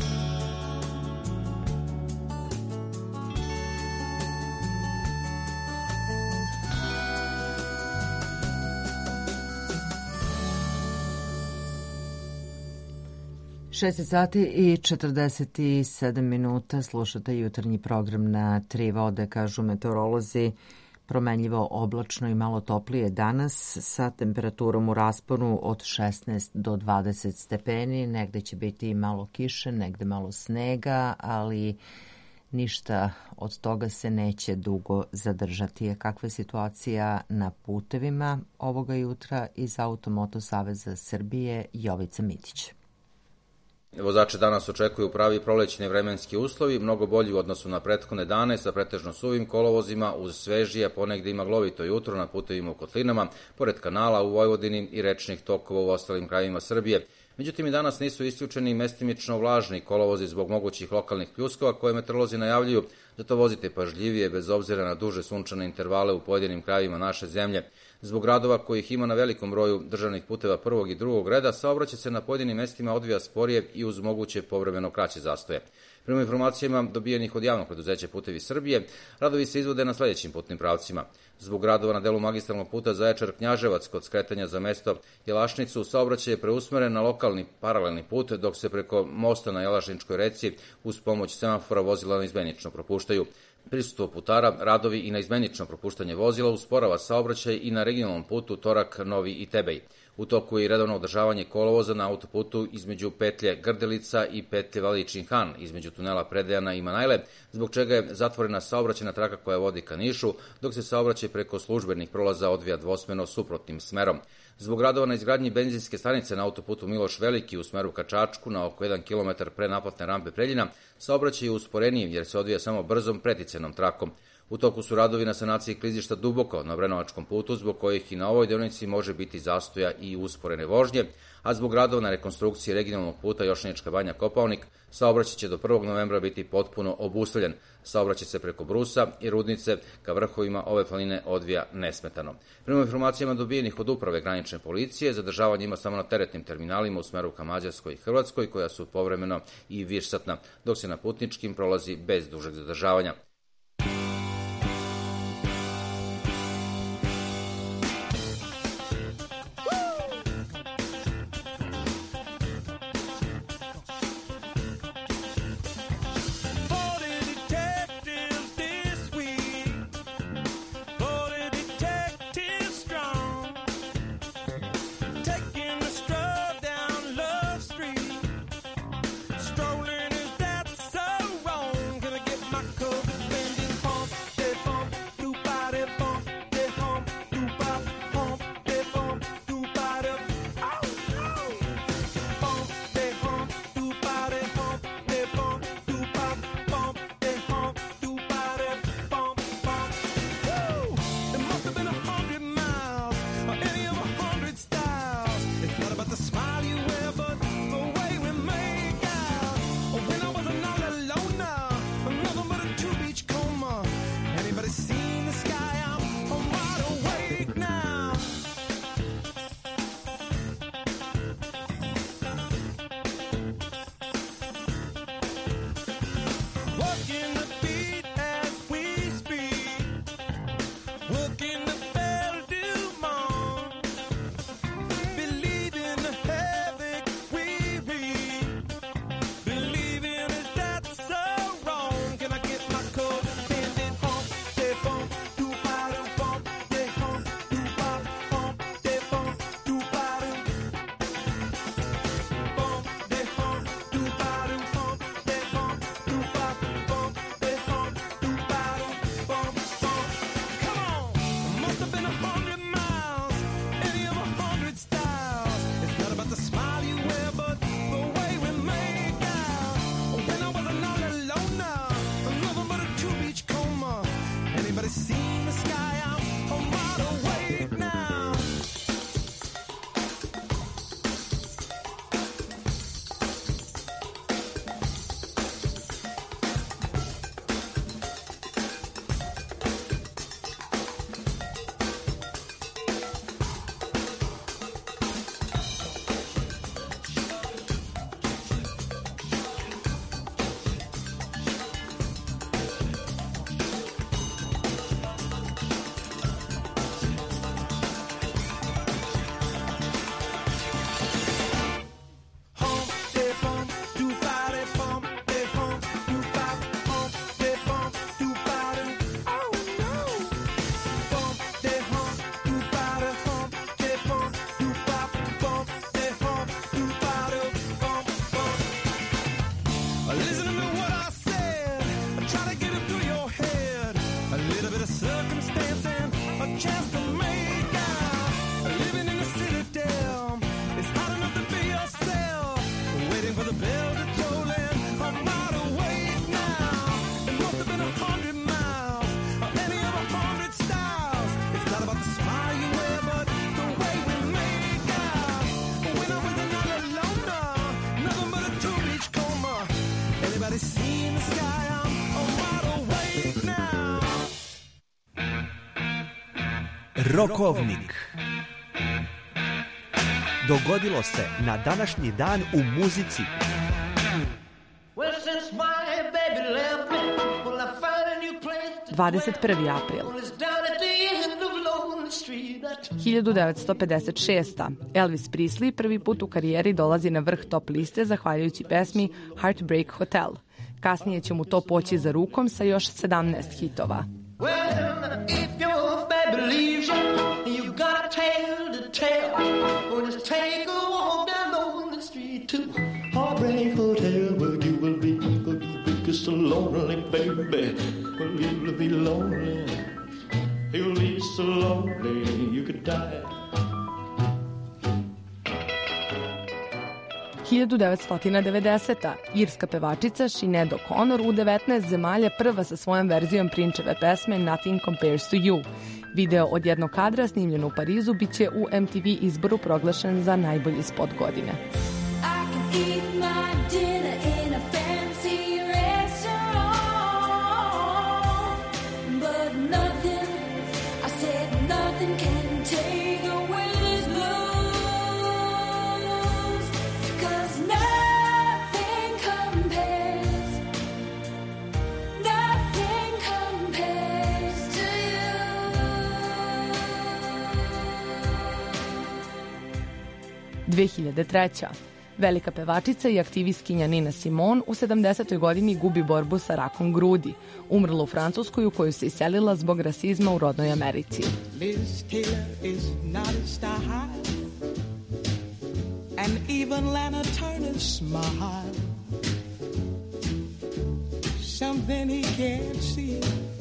šest sati i četrdeset sedam minuta, slušate jutarnji program na Tri vode, kažu meteorolozi. Promenljivo oblačno i malo toplije danas sa temperaturom u rasponu od šesnaest do dvadeset stepeni. Negde će biti malo kiše, negde malo snega, ali ništa od toga se neće dugo zadržati. Kakva je situacija na putevima ovoga jutra? Iz Automoto saveza Srbije Jovica Mitić. Vozače danas očekuju pravi prolećni vremenski uslovi, mnogo bolji u odnosu na prethodne dane sa pretežno suvim kolovozima uz svežije, ponegde i maglovito jutro na putevima u kotlinama, pored kanala u Vojvodini i rečnih tokova u ostalim krajevima Srbije. Međutim, i danas nisu isključeni mestimično vlažni kolovozi zbog mogućih lokalnih pljuskova koje meteorolozi najavljuju, zato vozite pažljivije bez obzira na duže sunčane intervale u pojedinim krajevima naše zemlje. Zbog radova kojih ima na velikom broju državnih puteva prvog i drugog reda, saobraćaj se na pojedinim mestima odvija sporije i uz moguće povremeno kraće zastoje. Prema informacijama dobijenih od javnog preduzeća Putevi Srbije, radovi se izvode na sledećim putnim pravcima. Zbog radova na delu magistralnog puta Zaječar-Knjaževac kod skretanja za mesto Jelašnicu, saobraćaj je preusmeren na lokalni paralelni put, dok se preko mosta na Jelašničkoj reci uz pomoć semafora vozila naizmenično propuštaju. Prisustvo putara, radovi i naizmenično propuštanje vozila usporava saobraćaj i na regionalnom putu Torak, Novi i Tebej. U toku je i redovno održavanje kolovoza na autoputu između petlje Grdelica i petlje Valičin Han, između tunela Predejana i Manajle, zbog čega je zatvorena saobraćajna traka koja vodi ka Nišu, dok se saobraćaj preko službenih prolaza odvija dvosmeno suprotnim smerom. Zbog radova na izgradnji benzinske stanice na autoputu Miloš Veliki u smeru ka Čačku na oko jedan kilometar pre naplatne rampe Preljina, saobraćaj je usporeniji jer se odvija samo brzom preticenom trakom. U toku su radovi na sanaciji klizišta Duboko na Obrenovačkom putu, zbog kojih i na ovoj deonici može biti zastoja i usporene vožnje, a zbog radova na rekonstrukciji regionalnog puta Jošanička Banja Kopaonik, saobraćaj će do prvog novembra biti potpuno obustavljen. Saobraćaj se preko Brusa i Rudnice ka vrhovima ove planine odvija nesmetano. Prema informacijama dobijenih od uprave granične policije, zadržavanje ima samo na teretnim terminalima u smeru ka Mađarskoj i Hrvatskoj, koja su povremeno i višsatna, dok se na putničkim prolazi bez dužeg zadržavanja. Strolling, is that so wrong? Gonna get my coat a circumstance and a chance to make out. Living in the citadel, it's hard enough to be yourself. Waiting for the bell to toll and I'm wide awake now. It must have been a hundred miles, or any of a hundred styles. It's not about the smile you wear, but the way we make out. When I was another loner, nothing but a two-beach coma. Anybody seen the sky? I'm, I'm wide awake now. Rokovnik. Dogodilo se na današnji dan u muzici. dvadeset prvi april. hiljadu devetsto pedeset šesta. Elvis Presley prvi put u karijeri dolazi na vrh top liste zahvaljujući pesmi Heartbreak Hotel. Kasnije će mu to poći za rukom sa još sedamnaest hitova. Well, if your baby leaves you, you got a tale to tell. Or just take a walk down on the street to Heartbreak Hotel, where you will be, will you be so lonely, baby. Well, you'll be lonely. You'll be so lonely, you could die. hiljadu devetsto devedeseta. Irska pevačica Sinead O'Connor u devetnaest zemalja prva sa svojom verzijom Prinčeve pesme Nothing Compares to You. Video od jednog kadra snimljen u Parizu biće u M T V izboru proglašen za najbolji spot godine. dve hiljade treća. Velika pevačica i aktivistkinja Nina Simone u sedamdesetoj godini gubi borbu sa rakom grudi. Umrla u Francuskoj u koju se iselila zbog rasizma u rodnoj Americi. Liz Taylor is not a star, and even Lana Turner smile. Something he can't see.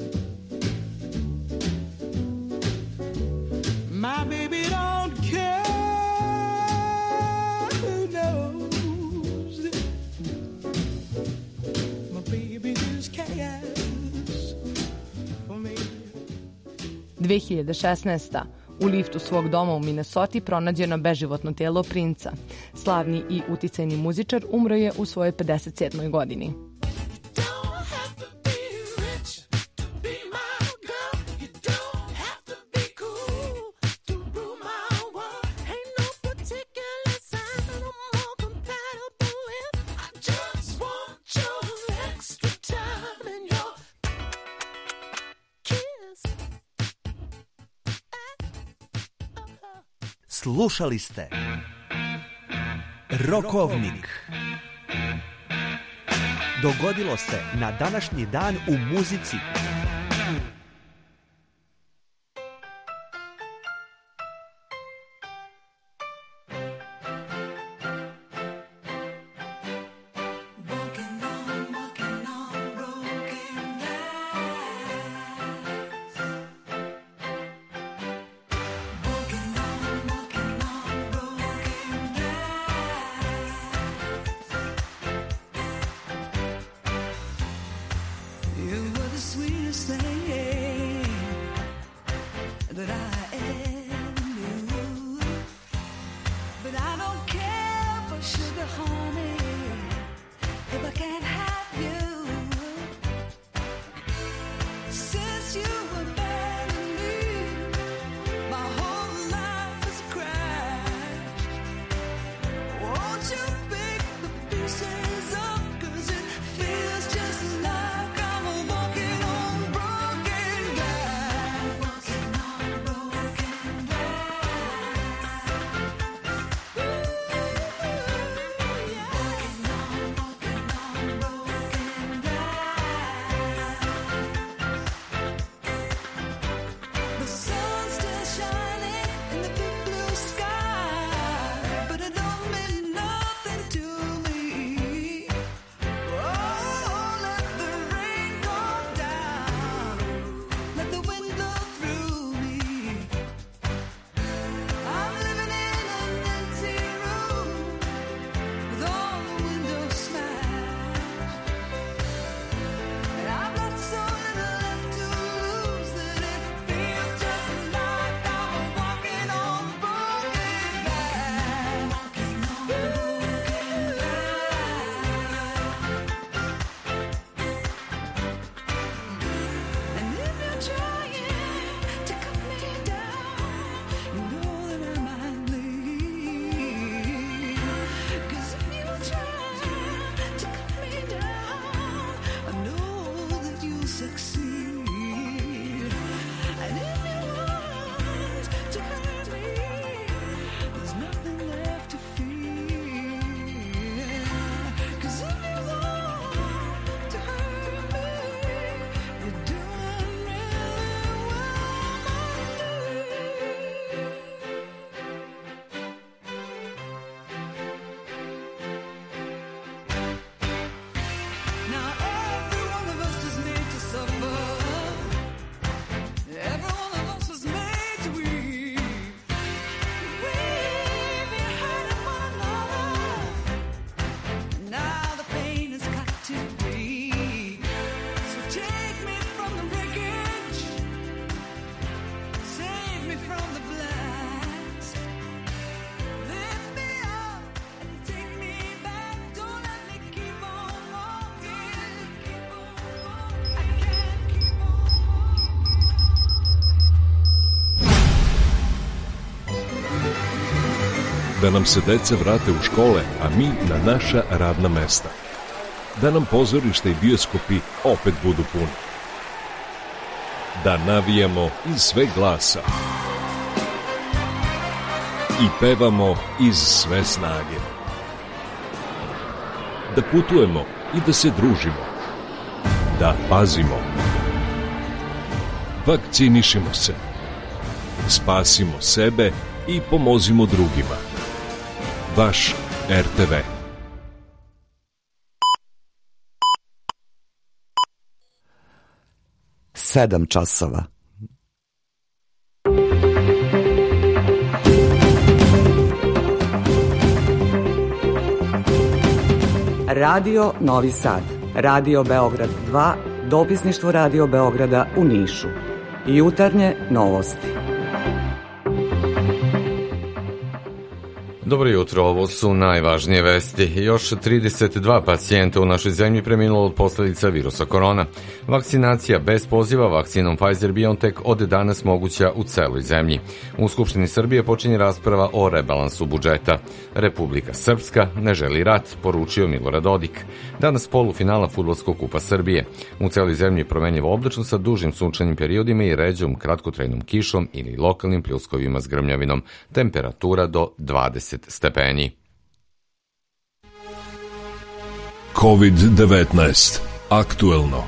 My baby don't care. dve hiljade šesnaesta. U liftu svog doma u Minnesoti pronađeno beživotno telo princa. Slavni i uticajni muzičar umro je u svojoj pedeset sedmoj godini. Slušali ste Rokovnik. Dogodilo se na današnji dan u muzici. Da nam se deca vrate u škole, a mi na naša radna mesta. Da nam pozorišta i bioskopi opet budu puni. Da navijamo iz sveg glasa. I pevamo iz sve snage. Da putujemo i da se družimo. Da pazimo. Vakcinišimo se. Spasimo sebe i pomozimo drugima. Vaš er te ve. Sedam časova. Radio Novi Sad, Radio Beograd dva, dopisništvo Radio Beograda u Nišu. Jutarnje novosti. Dobro jutro, ovo su najvažnije vesti. Još trideset dva pacijenta u našoj zemlji preminulo od posledica virusa korona. Vakcinacija bez poziva vakcinom Pfizer-BioNTech od danas moguća u celoj zemlji. U Skupštini Srbije počinje rasprava o rebalansu budžeta. Republika Srpska ne želi rat, poručio Milorad Dodik. Danas polufinala Fudbalskog kupa Srbije. U celoj zemlji promenljivo oblačno sa dužim sunčanim periodima i ređom kratkotrajnom kišom ili lokalnim pljuskovima s grmljavinom. Temperatura do dvadeset stepeni. kovid devetnaest. Aktuelno.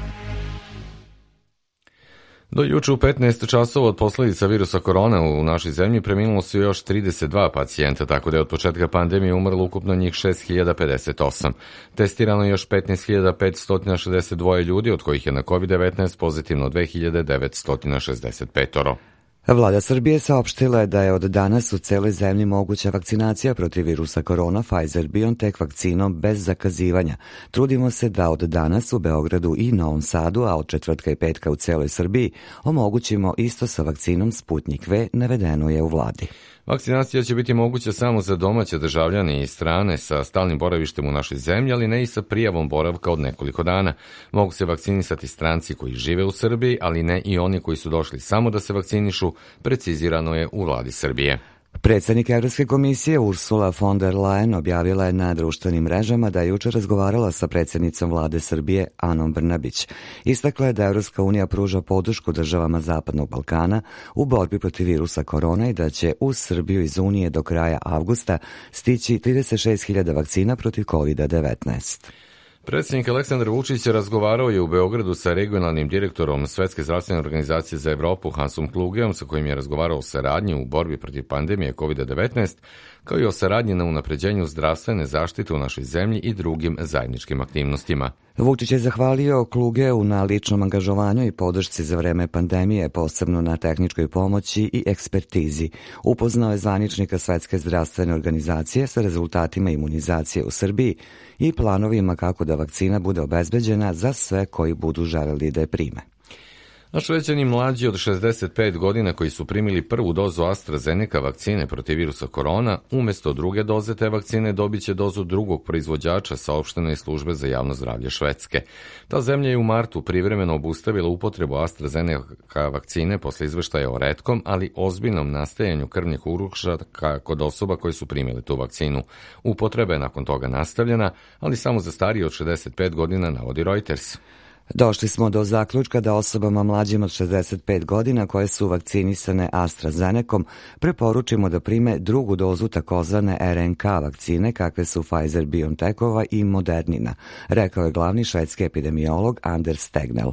Do juče u petnaest časova od posledica virusa korona u našoj zemlji preminulo su još trideset dva pacijenta, tako da je od početka pandemije umrlo ukupno njih šest hiljada pedeset osam. Testirano je još petnaest hiljada petsto šezdeset dva ljudi, od kojih je na kovid devetnaest pozitivno dve hiljade devetsto šezdeset pet. Vlada Srbije saopštila je da je od danas u celoj zemlji moguća vakcinacija protiv virusa korona Pfizer-BioNTech vakcinom bez zakazivanja. Trudimo se da od danas u Beogradu i Novom Sadu, a od četvrtka i petka u celoj Srbiji, omogućimo isto sa vakcinom Sputnik V, navedeno je u vladi. Vakcinacija će biti moguća samo za domaće državljane i strane sa stalnim boravištem u našoj zemlji, ali ne i sa prijavom boravka od nekoliko dana. Mogu se vakcinisati stranci koji žive u Srbiji, ali ne i oni koji su došli samo da se vakcinišu, precizirano je u vladi Srbije. Predsednik Evropske komisije Ursula von der Leyen objavila je na društvenim mrežama da je juče razgovarala sa predsednicom vlade Srbije Anom Brnabić. Istakla je da Evropska unija pruža podršku državama Zapadnog Balkana u borbi protiv virusa korona i da će uz Srbiju iz Unije do kraja avgusta stići trideset šest hiljada vakcina protiv kovid devetnaest. Predsjednik Aleksandar Vučić razgovarao je u Beogradu sa regionalnim direktorom Svetske zdravstvene organizacije za Evropu Hansom Klugeom, sa kojim je razgovarao o saradnji u borbi protiv pandemije kovid devetnaest, kao i o saradnji na unapređenju zdravstvene zaštite u našoj zemlji i drugim zajedničkim aktivnostima. Vučić je zahvalio Klugeu na ličnom angažovanju i podršci za vreme pandemije, posebno na tehničkoj pomoći i ekspertizi. Upoznao je zvaničnika Svetske zdravstvene organizacije sa rezultatima imunizacije u Srbiji i planovima kako da vakcina bude obezbeđena za sve koji budu želeli da je prime. Naši većani mlađi od šezdeset pet godina koji su primili prvu dozu AstraZeneca vakcine protiv virusa korona, umesto druge doze te vakcine dobit će dozu drugog proizvođača, saopšteno je službe za javno zdravlje Švedske. Ta zemlja je u martu privremeno obustavila upotrebu AstraZeneca vakcine posle izveštaja o retkom, ali ozbiljnom nastajanju krvnih urušaka kod osoba koje su primile tu vakcinu. Upotreba je nakon toga nastavljena, ali samo za starije od šezdeset pet godina, navodi Reuters. Došli smo do zaključka da osobama mlađim od šezdeset pet godina koje su vakcinisane AstraZenecom preporučimo da prime drugu dozu takozvane er en ka vakcine kakve su Pfizer-BioNTechova i Modernina, rekao je glavni švedski epidemiolog Anders Tegnell.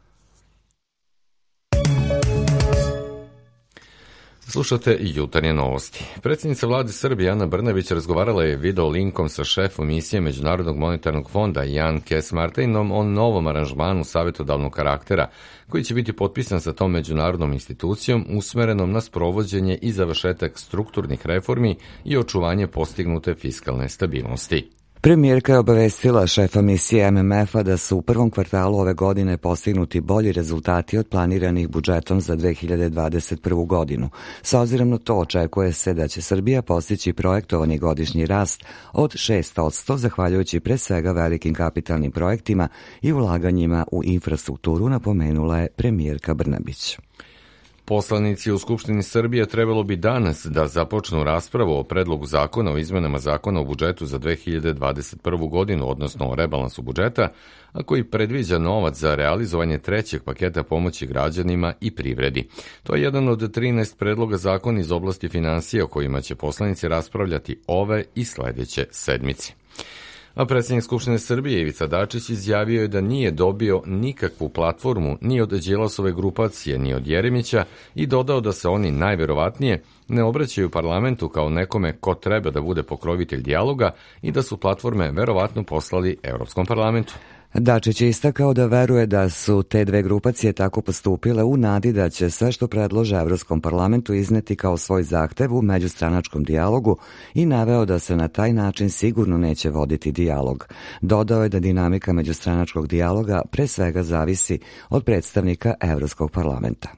Slušate jutarnje novosti. Predsjednica vlade Srbije Ana Brnabić razgovarala je video linkom sa šefom misije Međunarodnog monetarnog fonda Jan Kes Martinom o novom aranžmanu savjetodavnog karaktera koji će biti potpisan sa tom međunarodnom institucijom usmerenom na sprovođenje i završetak strukturnih reformi i očuvanje postignute fiskalne stabilnosti. Premijerka je obavestila šefa misije em em ef-a da su u prvom kvartalu ove godine postignuti bolji rezultati od planiranih budžetom za dve hiljade dvadeset prvu godinu. S obzirom na to očekuje se da će Srbija postići projektovani godišnji rast od šest posto, zahvaljujući pre svega velikim kapitalnim projektima i ulaganjima u infrastrukturu, napomenula je premijerka Brnabić. Poslanici u Skupštini Srbije trebalo bi danas da započnu raspravu o predlogu zakona o izmenama zakona o budžetu za dve hiljade dvadeset prvu godinu, odnosno o rebalansu budžeta, a koji predviđa novac za realizovanje trećeg paketa pomoći građanima i privredi. To je jedan od trinaest predloga zakona iz oblasti finansija o kojima će poslanici raspravljati ove i sledeće sedmice. A predsjednik Skupštine Srbije Ivica Dačić izjavio je da nije dobio nikakvu platformu ni od Đilasove grupacije ni od Jeremića i dodao da se oni najverovatnije ne obraćaju parlamentu kao nekome ko treba da bude pokrovitelj dijaloga i da su platforme verovatno poslali Evropskom parlamentu. Dačić je istakao da veruje da su te dve grupacije tako postupile u nadi da će sve što predlože Evropskom parlamentu izneti kao svoj zahtev u međustranačkom dijalogu i naveo da se na taj način sigurno neće voditi dijalog. Dodao je da dinamika međustranačkog dijaloga pre svega zavisi od predstavnika Evropskog parlamenta.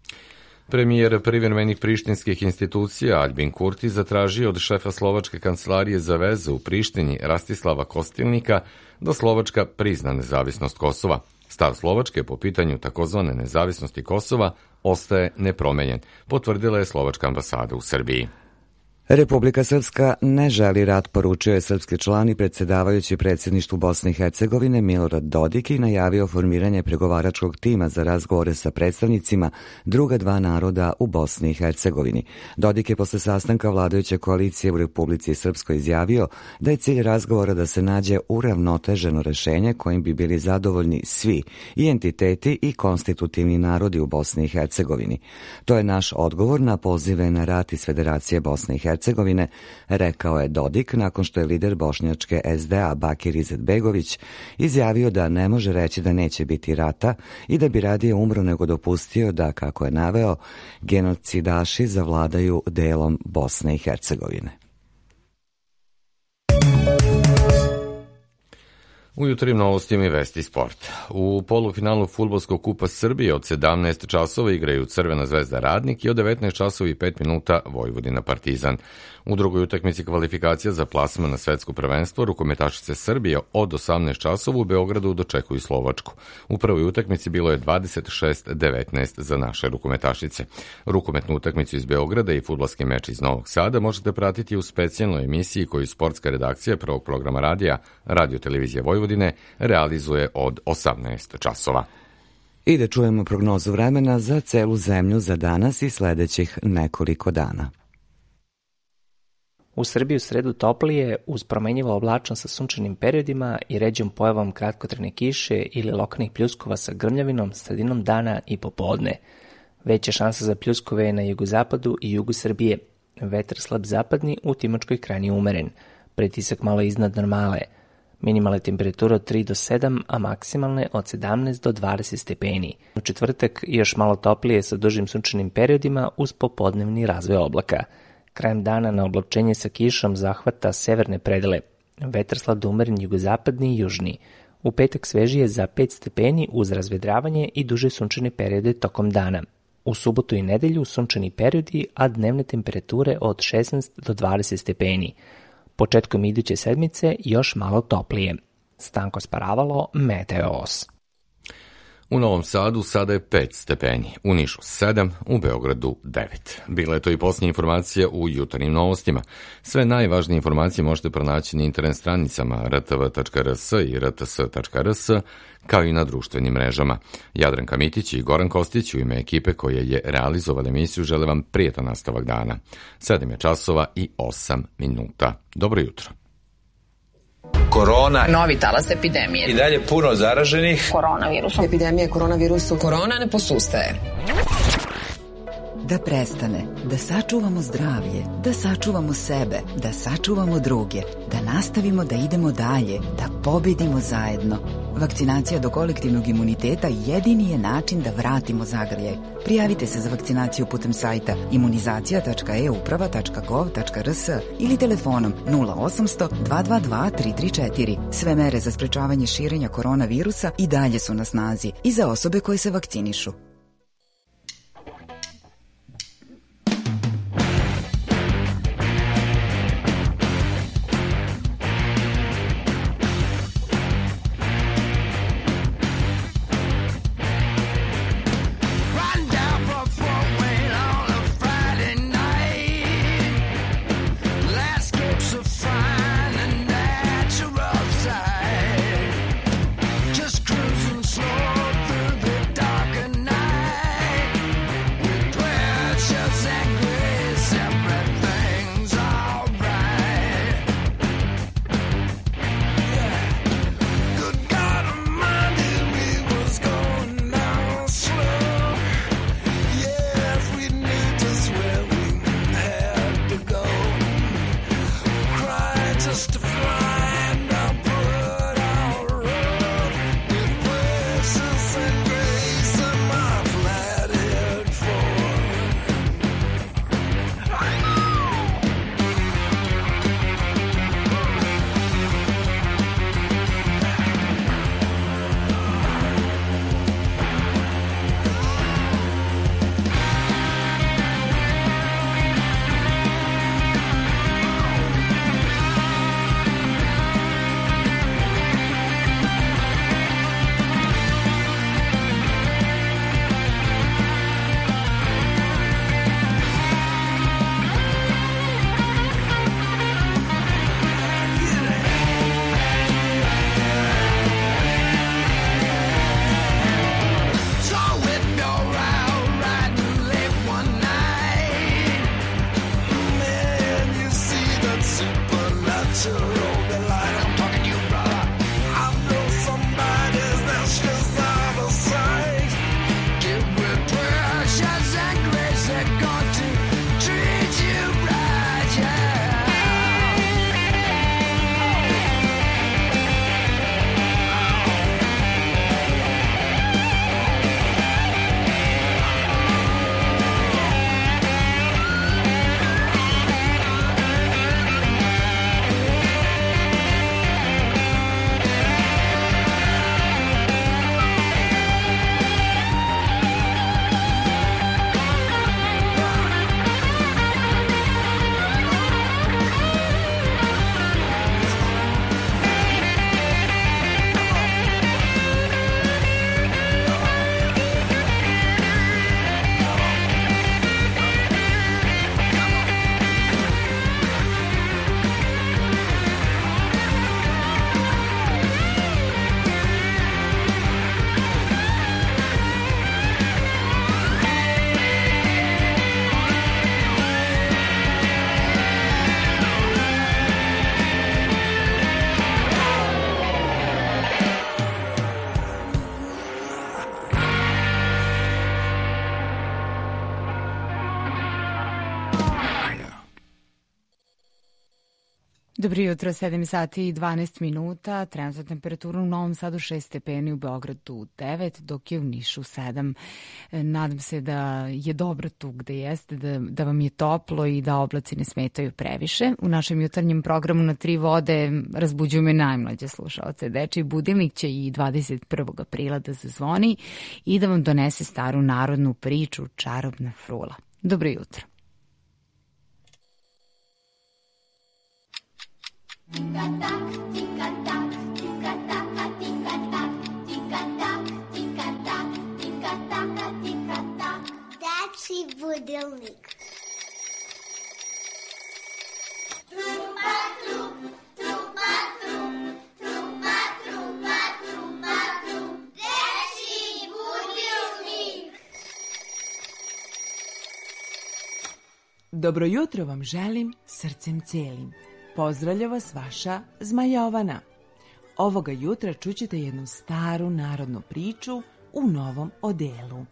Premijer privremenih prištinskih institucija Aljbin Kurti zatražio od šefa Slovačke kancelarije za veze u Prištini Rastislava Kostilnika da Slovačka prizna nezavisnost Kosova. Stav Slovačke po pitanju takozvane nezavisnosti Kosova ostaje nepromenjen, potvrdila je Slovačka ambasada u Srbiji. Republika Srpska ne želi rat, poručio je srpski član i predsjedavajući predsjedništvu Bosne i Hercegovine Milorad Dodik i najavio formiranje pregovaračkog tima za razgovore sa predstavnicima druga dva naroda u Bosni i Hercegovini. Dodik je posle sastanka vladajuće koalicije u Republici Srpskoj izjavio da je cilj razgovora da se nađe uravnoteženo rešenje kojim bi bili zadovoljni svi, i entiteti i konstitutivni narodi u Bosni i Hercegovini. To je naš odgovor na pozive na rat iz Federacije Bosne i Hercegovine, Hercegovine, rekao je Dodik nakon što je lider bošnjačke es de a Bakir Izetbegović izjavio da ne može reći da neće biti rata i da bi radije umro nego dopustio da, kako je naveo, genocidaši zavladaju delom Bosne i Hercegovine. U jutrim novostima i vesti sport. U polufinalu fudbalskog kupa Srbije od sedamnaest časova igraju Crvena zvezda Radnik i od devetnaest časova i pet minuta Vojvodina Partizan. U drugoj utakmici kvalifikacija za plasman na svetsko prvenstvo rukometašice Srbije od osamnaest časova u Beogradu dočekuju Slovačku. U prvoj utakmici bilo je dvadeset šest devetnaest za naše rukometašice. Rukometnu utakmicu iz Beograda i fudbalski meč iz Novog Sada možete pratiti u specijalnoj emisiji koju sportska redakcija prvog programa radija Radio Televizije Vojvodine realizuje od osamnaest časova. I da čujemo prognozu vremena za celu zemlju za danas i sledećih nekoliko dana. U Srbiji u sredu toplije, uz promenjivo oblačno sa sunčanim periodima i ređom pojavom kratkotrajne kiše ili lokalnih pljuskova sa grmljavinom sredinom dana i popodne. Veća šansa za pljuskove je na jugozapadu i jugu Srbije. Vetar slab zapadni, u Timočkoj krajini umeren. Pritisak malo iznad normale. Minimalne temperature od tri do sedam, a maksimalne od sedamnaest do dvadeset stepeni. U četvrtak još malo toplije sa dužim sunčanim periodima uz popodnevni razvoj oblaka. Krajem dana na oblačenje sa kišom zahvata severne predele. Vetar slab do umeren jugozapadni i južni. U petak svežije za pet stepeni uz razvedravanje i duže sunčane periode tokom dana. U subotu i nedelju sunčani periodi, a dnevne temperature od šesnaest do dvadeset stepeni. Početkom iduće sedmice još malo toplije. Stanko Sparavalo, Meteos. U Novom Sadu sada je pet stepeni, u Nišu sedam, u Beogradu devet. Bila je to i posljednja informacija u jutarnjim novostima. Sve najvažnije informacije možete pronaći na internet stranicama r t v tačka r s i r t s tačka r s, kao i na društvenim mrežama. Jadranka Mitić i Goran Kostić u ime ekipe koja je realizovala emisiju žele vam prijetan nastavak dana. sedam je časova i osam minuta. Dobro jutro. Korona. Novi talas epidemije. I dalje puno zaraženih. Koronavirusom. Epidemija koronavirusom. Korona ne posustaje. Da prestane, da sačuvamo zdravlje, da sačuvamo sebe, da sačuvamo druge, da nastavimo da idemo dalje, da pobedimo zajedno. Vakcinacija do kolektivnog imuniteta jedini je način da vratimo zagrljaj. Prijavite se za vakcinaciju putem sajta imunizacija tačka e uprava tačka gov tačka r s ili telefonom nula osamsto dva dva dva tri tri četiri. Sve mere za sprečavanje širenja koronavirusa i dalje su na snazi i za osobe koje se vakcinišu. Riding down from Broadway. Dobro jutro, sedam sati i dvanaest minuta, trenutna temperatura u Novom Sadu šest stepeni, u Beogradu devet, dok je u Nišu sedam. Nadam se da je dobro tu gde jeste, da, da vam je toplo i da oblaci ne smetaju previše. U našem jutarnjem programu na tri vode razbuđuju me najmlađe slušaoce. Dečiji budilnik će i dvadeset prvog aprila da zazvoni i da vam donese staru narodnu priču Čarobna frula. Dobro jutro. Tika-tak, tika-tak, tika-taka, tika-tak, tika-tak, tika-tak, tika-taka, tika-tak. Dečiji budilnik. Trupa, trup, trupa, trup, trupa, trupa, trupa, trup. Dečiji budilnik. Dobro jutro vam želim srcem celim. Pozdravlja vas vaša Zmajovana. Ovoga jutra čućete jednu staru narodnu priču u novom odelu.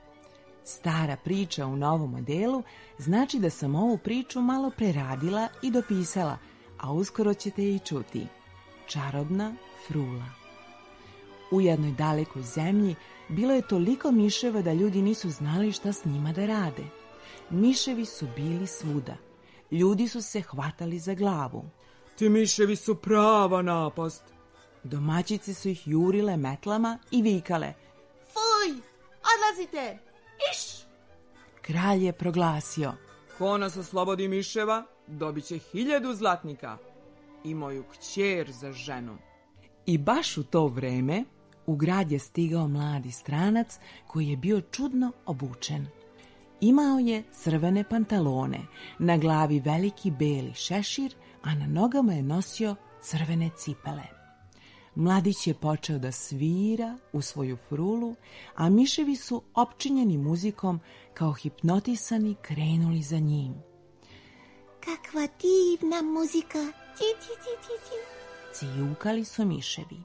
Stara priča u novom odelu znači da sam ovu priču malo preradila i dopisala, a uskoro ćete je i čuti. Čarobna frula. U jednoj dalekoj zemlji bilo je toliko miševa da ljudi nisu znali šta s njima da rade. Miševi su bili svuda. Ljudi su se hvatali za glavu. Ti miševi su prava napast. Domaćice su ih jurile metlama i vikale. Fuj, odlazite, iš! Kralj je proglasio. Ko nas oslobodi miševa, dobit će hiljadu zlatnika i moju kćer za ženu. I baš u to vreme u grad je stigao mladi stranac koji je bio čudno obučen. Imao je crvene pantalone, na glavi veliki beli šešir, a na nogama je nosio crvene cipele. Mladić je počeo da svira u svoju frulu, a miševi su opčinjeni muzikom kao hipnotisani krenuli za njim. Kakva divna muzika! Ti, ti, ti, ti, ti. Cijukali su miševi.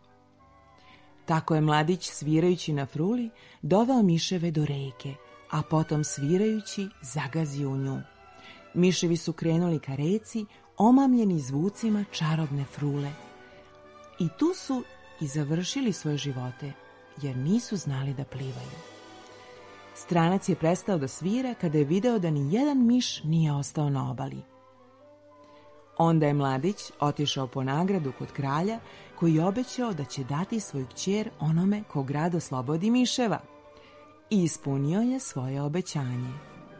Tako je mladić svirajući na fruli doveo miševe do reke, a potom svirajući zagazio u nju. Miševi su krenuli ka reci, omamljeni zvucima čarobne frule. I tu su i završili svoje živote, jer nisu znali da plivaju. Stranac je prestao da svira kada je video da ni jedan miš nije ostao na obali. Onda je mladić otišao po nagradu kod kralja, koji je obećao da će dati svoju kćer onome ko grad oslobodi miševa. I ispunio je svoje obećanje.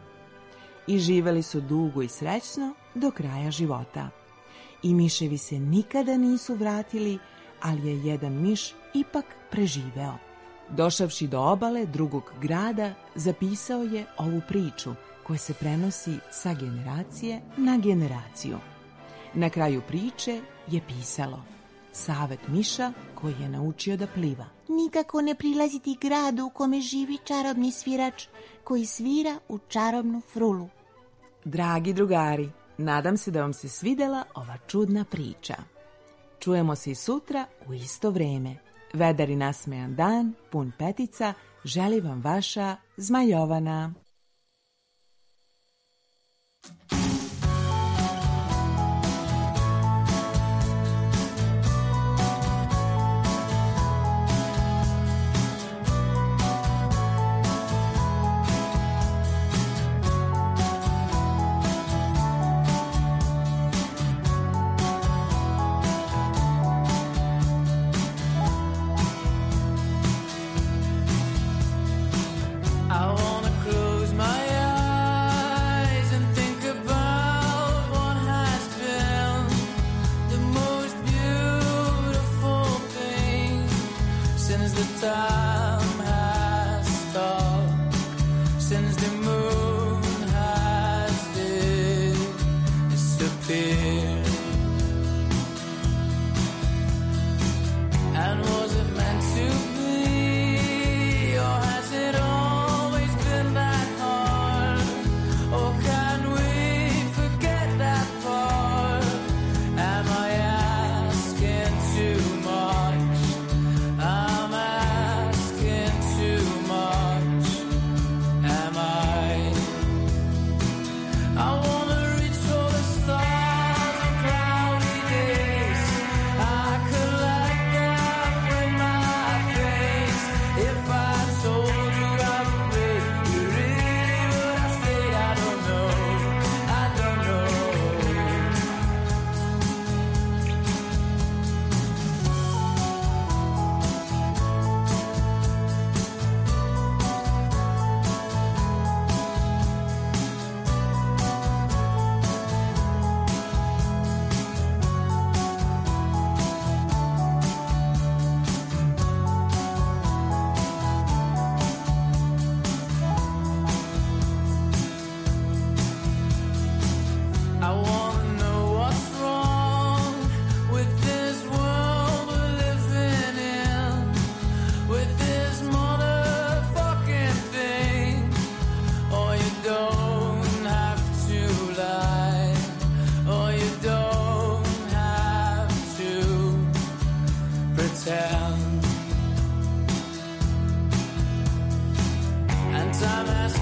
I živeli su dugo i srećno do kraja života. I miševi se nikada nisu vratili, ali je jedan miš ipak preživeo. Došavši do obale drugog grada, zapisao je ovu priču koja se prenosi sa generacije na generaciju. Na kraju priče je pisalo: Savet miša koji je naučio da pliva. Nikako ne prilaziti gradu u kome živi čarobni svirač koji svira u čarobnu frulu. Dragi drugari, nadam se da vam se svidela ova čudna priča. Čujemo se i sutra u isto vreme. Vedar i nasmejan dan, pun petica, želi vam vaša Zmajovana. I wanna close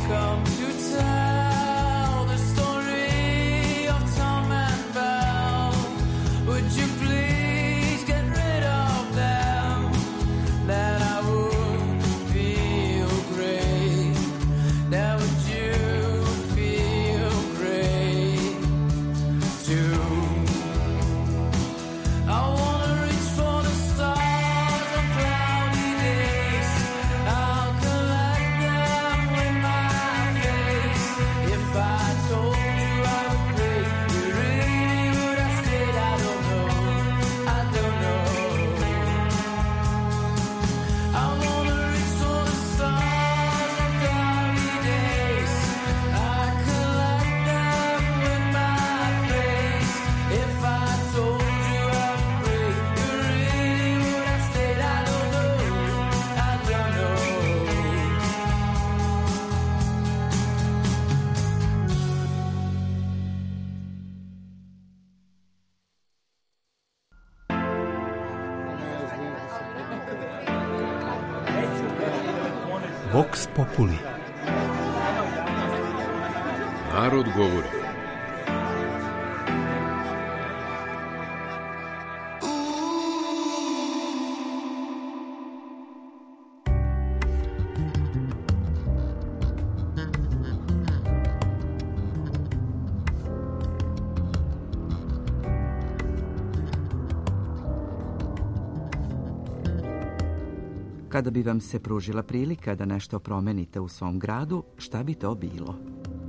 come to tell the story of Tom and Bell. Would you please get rid of them? Then I would feel great. Then would you feel great too? I wanna reach for the stars on cloudy days. I'll collect them with my face. If I told you I would break, you really would have stayed. I don't know, I don't know. I wanna reach for the stars on cloudy days. I collect them with my face. If I told you I would break, you really would have stayed. I don't know, I don't know. Vox Populi. Narod govori. Kada bi vam se pružila prilika da nešto promenite u svom gradu, šta bi to bilo?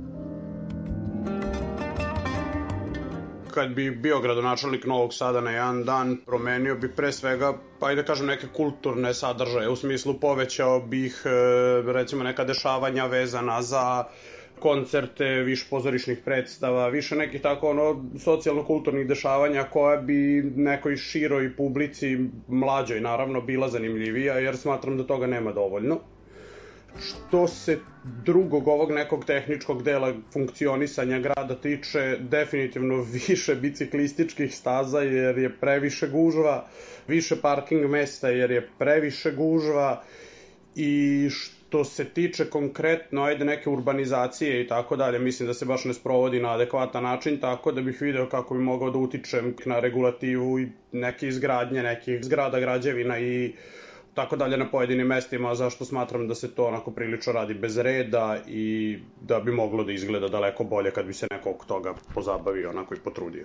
Kad bi bio gradonačelnik Novog Sada na jedan dan, promenio bi pre svega, pa ajde kažem, neke kulturne sadržaje. U smislu povećao bih recimo neka dešavanja vezana za koncerte, više pozorišnih predstava, više nekih tako ono socijalno-kulturnih dešavanja koja bi nekoj široj publici, mlađoj naravno, bila zanimljivija, jer smatram da toga nema dovoljno. Što se drugog ovog nekog tehničkog dela funkcionisanja grada tiče, definitivno više biciklističkih staza jer je previše gužva, više parking mesta jer je previše gužva i što se tiče konkretno, ajde, neke urbanizacije i tako dalje, mislim da se baš ne sprovodi na adekvatan način, tako da bih video kako bi mogao da utičem na regulativu i neke izgradnje nekih zgrada, građevina i tako dalje na pojedinim mestima, zašto smatram da se to onako prilično radi bez reda i da bi moglo da izgleda daleko bolje kad bi se neko oko toga pozabavio, onako i potrudio.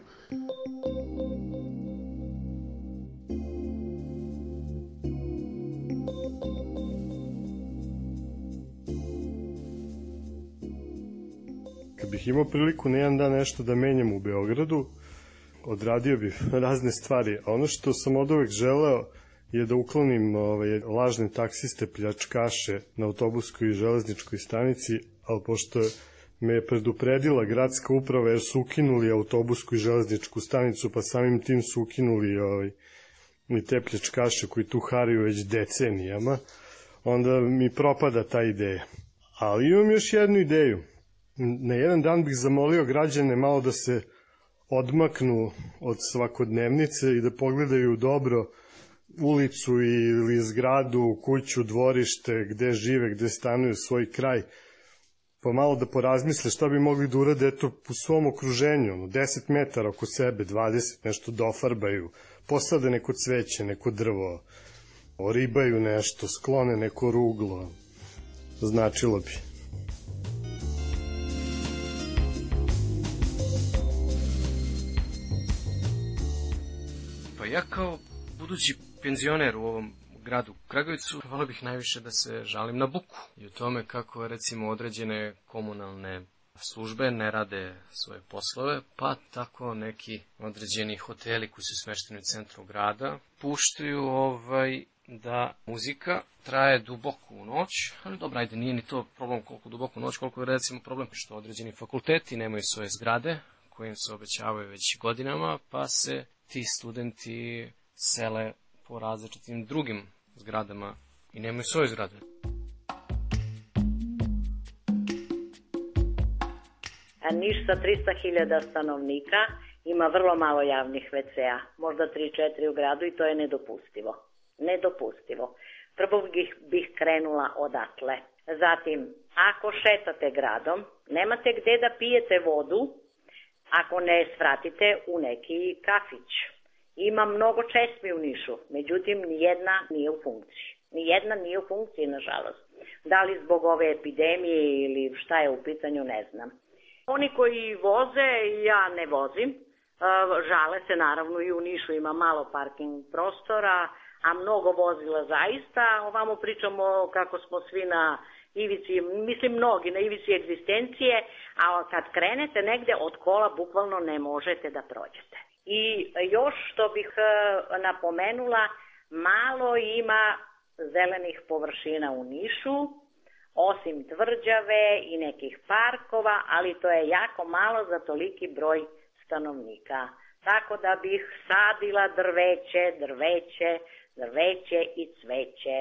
Kad bih imao priliku na jedan dan nešto da menjam u Beogradu, odradio bih razne stvari, a ono što sam od uvek želeo je da uklonim ove, lažne taksiste, pljačkaše na autobuskoj i železničkoj stanici, ali pošto me je predupredila gradska uprava jer su ukinuli autobusku i železničku stanicu, pa samim tim su ukinuli ove, i te pljačkaše koji tu haraju već decenijama, onda mi propada ta ideja. Ali imam još jednu ideju. Na jedan dan bih zamolio građane malo da se odmaknu od svakodnevnice i da pogledaju dobro ulicu ili zgradu, kuću, dvorište, gde žive, gde stanuju, svoj kraj, pa malo da porazmisle šta bi mogli da urade eto u svom okruženju, deset metara oko sebe, dvadeset, nešto dofarbaju, posade neko cveće, neko drvo, oribaju nešto, sklone neko ruglo, značilo bi. Pa ja kao budući penzioner u ovom gradu Kragujevcu, volio bih najviše da se žalim na buku i u tome kako recimo određene komunalne službe ne rade svoje poslove, pa tako neki određeni hoteli koji su smešteni u centru grada puštaju ovaj da muzika traje duboko u noć, ali dobro, ajde, nije ni to problem koliko duboko u noć, koliko je recimo problem što određeni fakulteti nemaju svoje zgrade koje im se obećavaju već godinama, pa se ti studenti sele po različitim drugim zgradama i nemaju svoje zgrade. Niš sa trista hiljada stanovnika ima vrlo malo javnih ve ce a, možda tri četiri u gradu i to je nedopustivo. Nedopustivo. Prvo bih, bih krenula odatle. Zatim, Ako šetate gradom, nemate gde da pijete vodu ako ne svratite u neki kafić. Ima mnogo česmi u Nišu, međutim nijedna nije u funkciji. Nijedna nije u funkciji, nažalost. Da li zbog ove epidemije ili šta je u pitanju, ne znam. Oni koji voze, ja ne vozim, žale se, naravno i u Nišu ima malo parking prostora, a mnogo vozila zaista. Ovamo pričamo kako smo svi na ivici, mislim mnogi na ivici egzistencije, a kad krenete negde od kola bukvalno ne možete da prođete. I još što bih napomenula, malo ima zelenih površina u Nišu, osim tvrđave i nekih parkova, ali to je jako malo za toliki broj stanovnika. Tako da bih sadila drveće, drveće, drveće i cveće.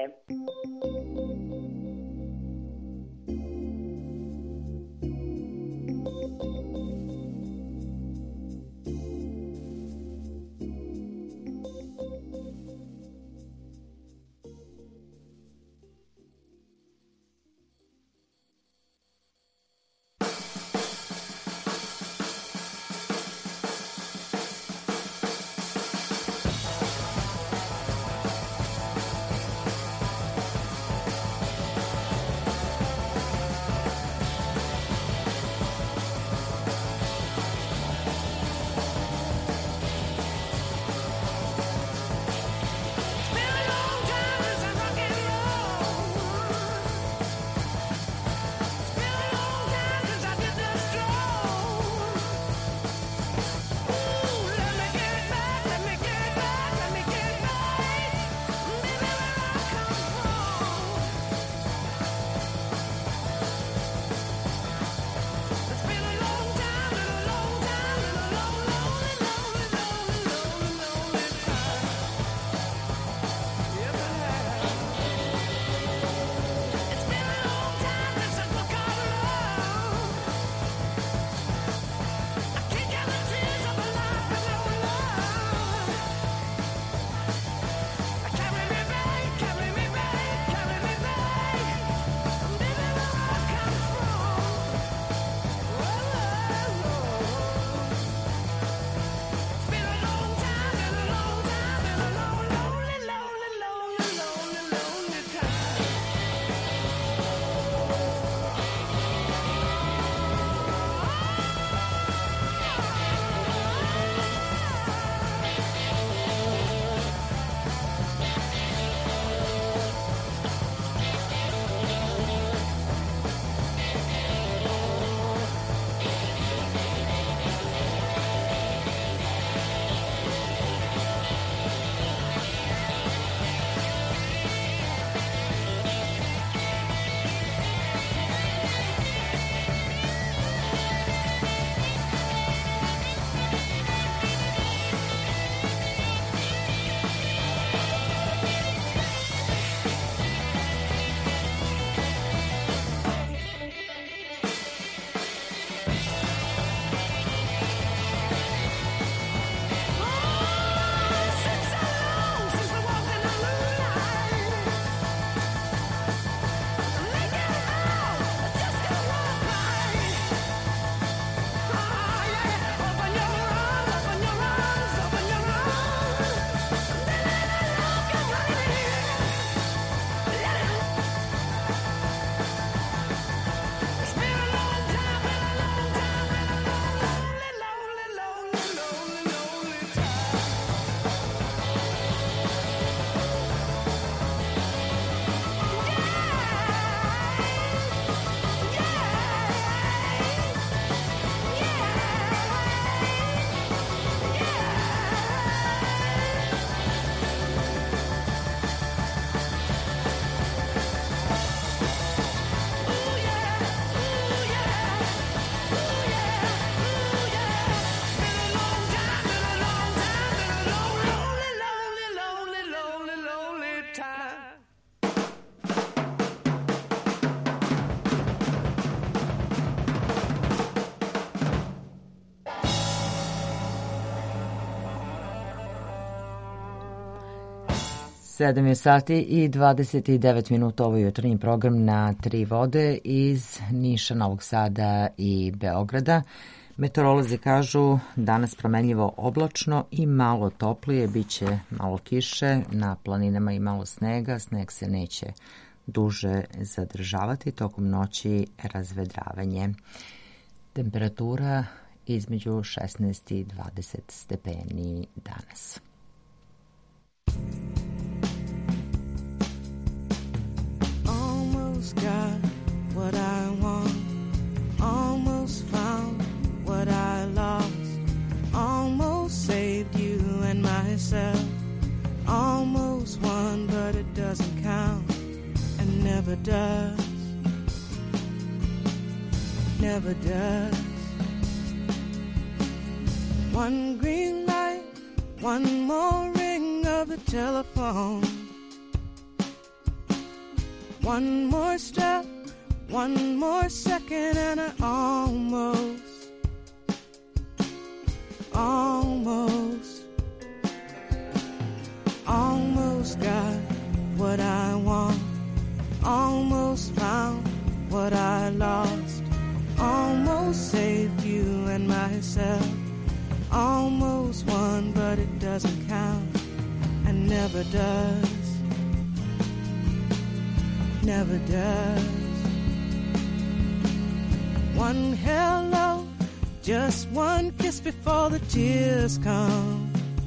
sedam je sati i dvadeset devet minuta, ovo je jutarnji program na Tri vode iz Niša, Novog Sada i Beograda. Meteorolozi kažu danas promenljivo oblačno i malo toplije, bit će malo kiše, na planinama i malo snega, sneg se neće duže zadržavati, tokom noći razvedravanje. Temperatura između šesnaest i dvadeset stepeni danas. Almost got what I want, almost found what I lost, almost saved you and myself, almost won but it doesn't count and never does, never does. One green light, one more ring of the telephone, one more step, one more second, and I almost, almost, almost got what I want, almost found what I lost, almost saved you and myself, almost won but it doesn't count and never does, never does. One hello, just one kiss before the tears come,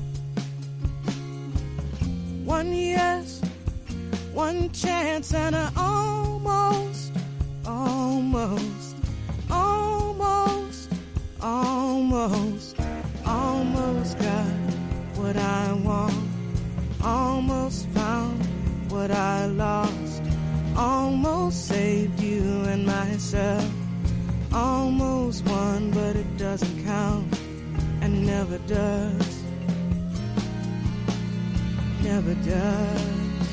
one yes, one chance, and I almost, almost, almost, almost, almost got what I want, almost found what I lost, almost saved you and myself, almost won but it doesn't count and never does, never does.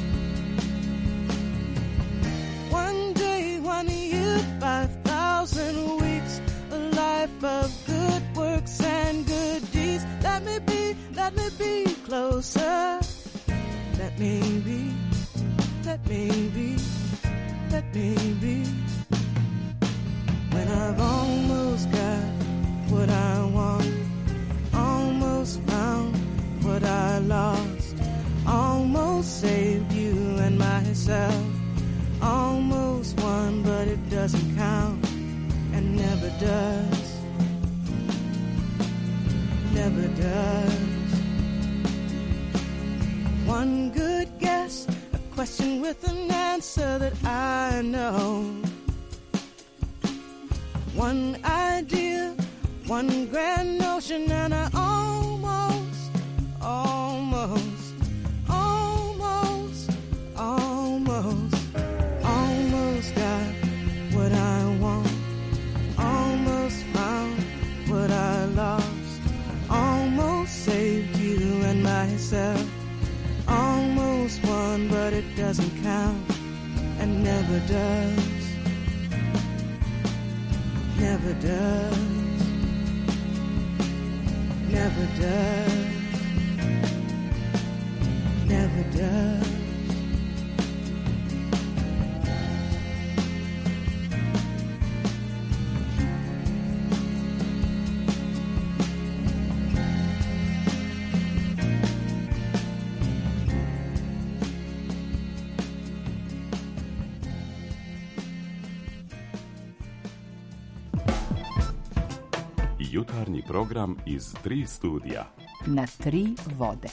One day, one year, five thousand weeks, a life of good works and good deeds. Let me be, let me be closer. Let me be, let me be, let me be. When I've almost got what I want, almost found what I lost, almost saved you and myself, almost won but it doesn't count and never does, never does. One good guess, a question with an answer that I know, one idea, one grand notion, and I almost, almost, almost, almost, almost got what I want, almost found what I lost, almost saved you and myself, almost won but it doesn't count and never does, never does, never does, never does. Jutarnji program iz Tri studija. Na Tri vode.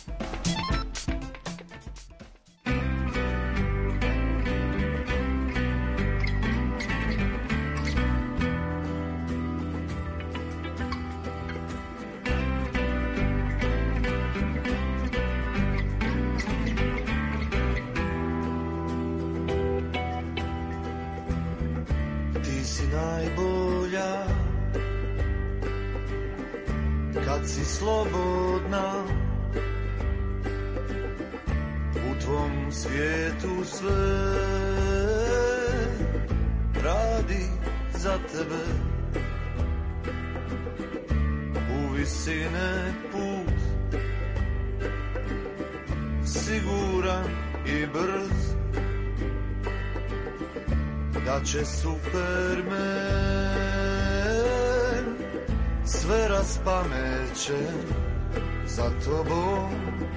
Ti si najbolja kad si slobodna, u tvom svijetu sve radi za tebe, u visine put siguran i brz, da će Superman sve raspameće za tobom.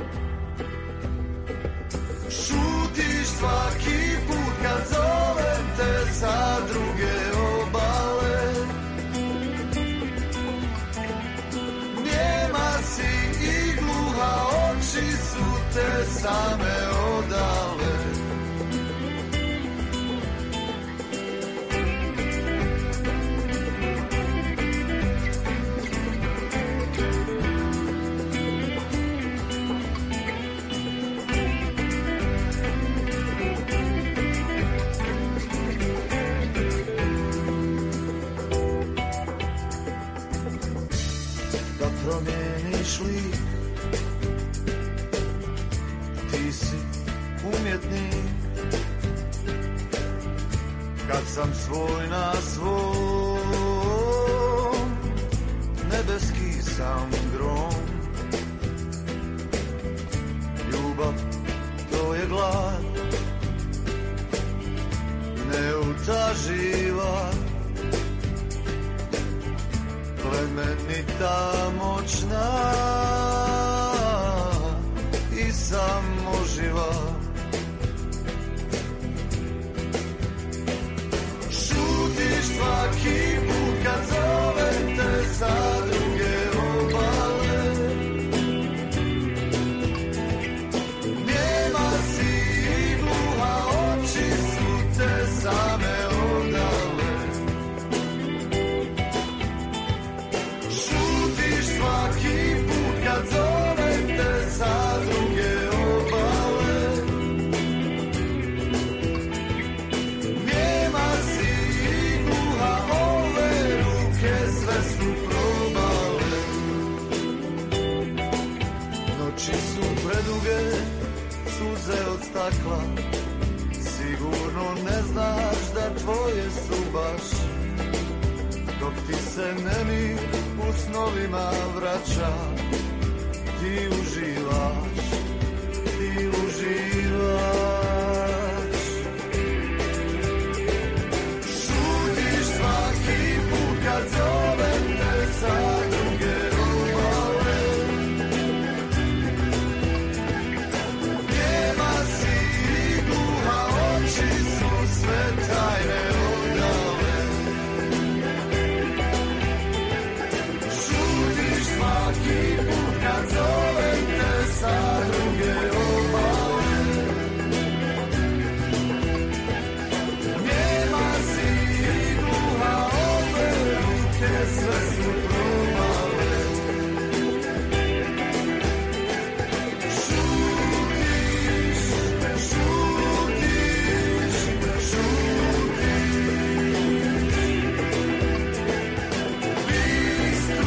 Šutiš svaki put kad zovem te sa druge obale, njema si i gluha, oči su te same odale. Promijeniš lik, ti si umjetnik. Kad sam svoj na svom, nebeski sam grom. Ljubav, to je glad, neutaživa, plemenita, moćna i samoživa. Šutiš svaki put kad zovem te sa druge obale, njema si i gluha, oči su te same odale. Svaki put kad zovem te sa druge obale, njema si i gluha, ove ruke sve su probale. Noći su preduge, suze od stakla, sigurno ne znaš da tvoje su baš. Dok ti se nemir u snovima vraća, ti uživaš, ti uživaš. Šutiš svaki put kad zovem te sa druge obale, njema si i gluha, oči su sve tajne odale. Svaki put kad zovem te sa druge obale, njema si i gluha, ove ruke sve su probale. Šutiš, šutiš, šutiš, bistru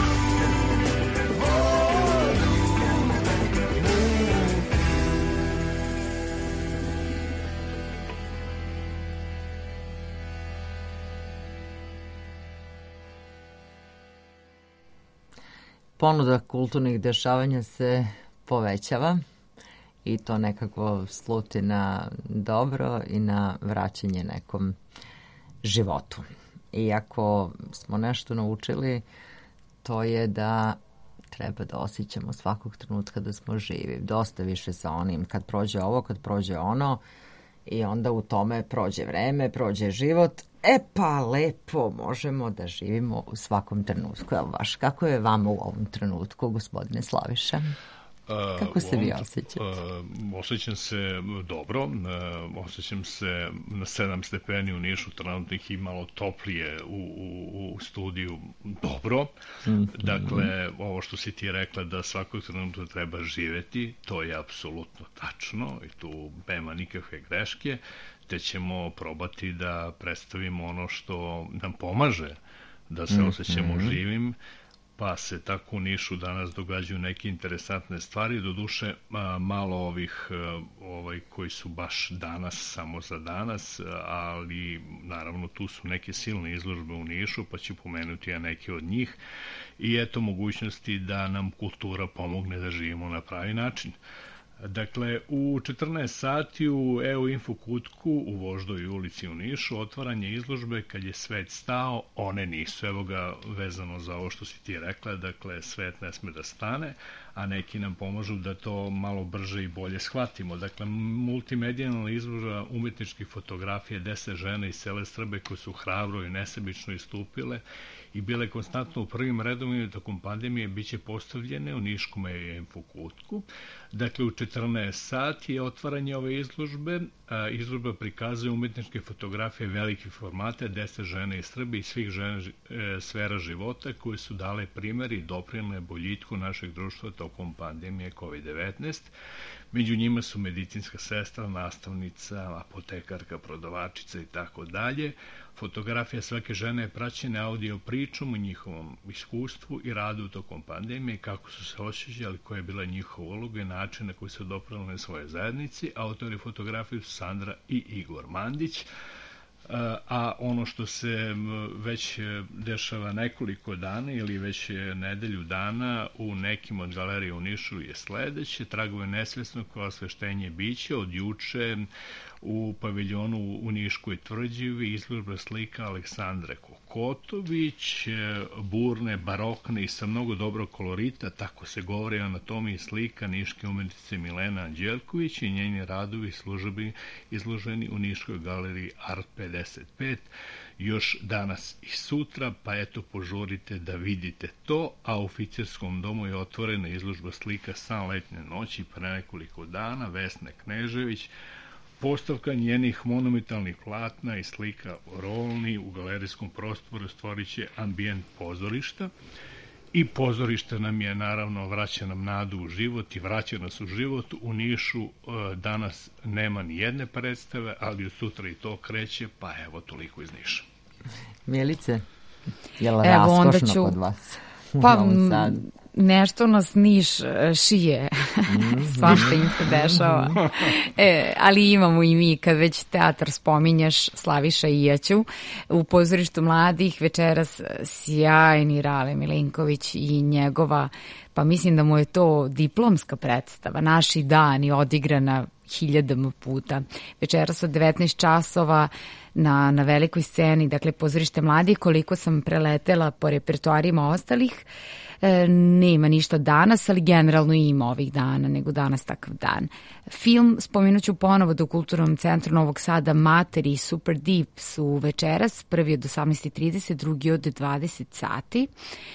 ponuda kulturnih dešavanja se povećava i to nekako sluti na dobro i na vraćanje nekom životu. Iako smo nešto naučili, to je da treba da osjećamo svakog trenutka da smo živi. Dosta više sa onim kad prođe ovo, kad prođe ono i onda u tome prođe vreme, prođe život. E pa lepo, možemo da živimo u svakom trenutku. Evo vaš, kako je vama u ovom trenutku, gospodine Slaviša? Kako se vi osjećate? Uh, osjećam se dobro, uh, osjećam se na sedam stepeni u Nišu, trenutno ih i malo toplije u, u, u studiju, dobro. Mm-hmm. Dakle, ovo što si ti rekla da svakog trenutka treba živeti, to je apsolutno tačno i tu nema nikakve greške, te ćemo probati da predstavimo ono što nam pomaže da se osjećamo mm-hmm. živim. Pa se tako u Nišu danas događaju neke interesantne stvari, doduše malo ovih ovaj, koji su baš danas, samo za danas, ali naravno tu su neke silne izložbe u Nišu, pa ću pomenuti ja neke od njih i eto mogućnosti da nam kultura pomogne da živimo na pravi način. Dakle, u četrnaest sati u E O Info kutku u Voždoj ulici u Nišu otvaranje izložbe Kad je svet stao, one nisu. Evo ga vezano za ovo što si ti rekla, dakle, svet ne sme da stane, a neki nam pomažu da to malo brže i bolje shvatimo. Dakle, multimedijalna izložba umetničkih fotografija deset žena iz cele Srbije koje su hrabro i nesebično istupile i bile konstantno u prvim redovima tokom pandemije, bit će postavljene u Niškom E O Info kutku. Dakle, u četrnaest sati je otvaranje ove izložbe. Izložba prikazuje umetničke fotografije velikih formata, deset žena iz Srbije i svih žena e, sfera života koje su dale primer i doprinele boljitku našeg društva tokom pandemije kovid devetnaest. Među njima su medicinska sestra, nastavnica, apotekarka, prodavačica i tako dalje. Fotografija svake žene je praćena audio pričom o njihovom iskustvu i radu tokom pandemije, kako su se osjećali, koja je bila njihova uloga i način na koji su doprineli svoje zajednici. Autori fotografije su Sandra i Igor Mandić. A ono što se već dešava nekoliko dana ili već nedelju dana u nekim od galerija u Nišu je sledeće. Tragove nesvesnog kao osveštenje bića od juče u paviljonu u Niškoj tvrđavi izložba slika Aleksandre Kokotović, burne, barokne i sa mnogo dobro kolorita, tako se govori o anatomiji slika niške umetnice Milena Anđelković i njeni radovi službi izloženi u Niškoj galeriji Art pedeset pet još danas i sutra, pa eto požurite da vidite to, a u Oficirskom domu je otvorena izložba slika San letnje noći pre nekoliko dana, Vesne Knežević. Postavka njenih monumentalnih platna i slika rolni u galerijskom prostoru stvorit će ambijent pozorišta i pozorište nam je naravno vraća nam nadu u život i vraća nas u život. U Nišu danas nema ni jedne predstave, ali od sutra i to kreće, pa evo toliko iz Niša. Milice, je li raskošno ću... kod vas? Pa nešto nas Niš šije, svašta im se dešava. E, ali imamo i mi, kad već teatar spominjaš, Slaviša Ijaću, u pozorištu mladih večeras sjajni Rale Milenković i njegova, pa mislim da mu je to diplomska predstava, Naši dani, odigrana hiljadama puta. Večeras od devetnaest časova na, na velikoj sceni, dakle pozorište mladih, koliko sam preletela po repertoarima ostalih, E, nema ništa danas, ali generalno ima ovih dana, nego danas takav dan. Film, spomenut ću ponovo da u Kulturnom centru Novog Sada Mater i Super Deep su večeras, prvi od osamnaest i trideset, drugi od dvadeset sati.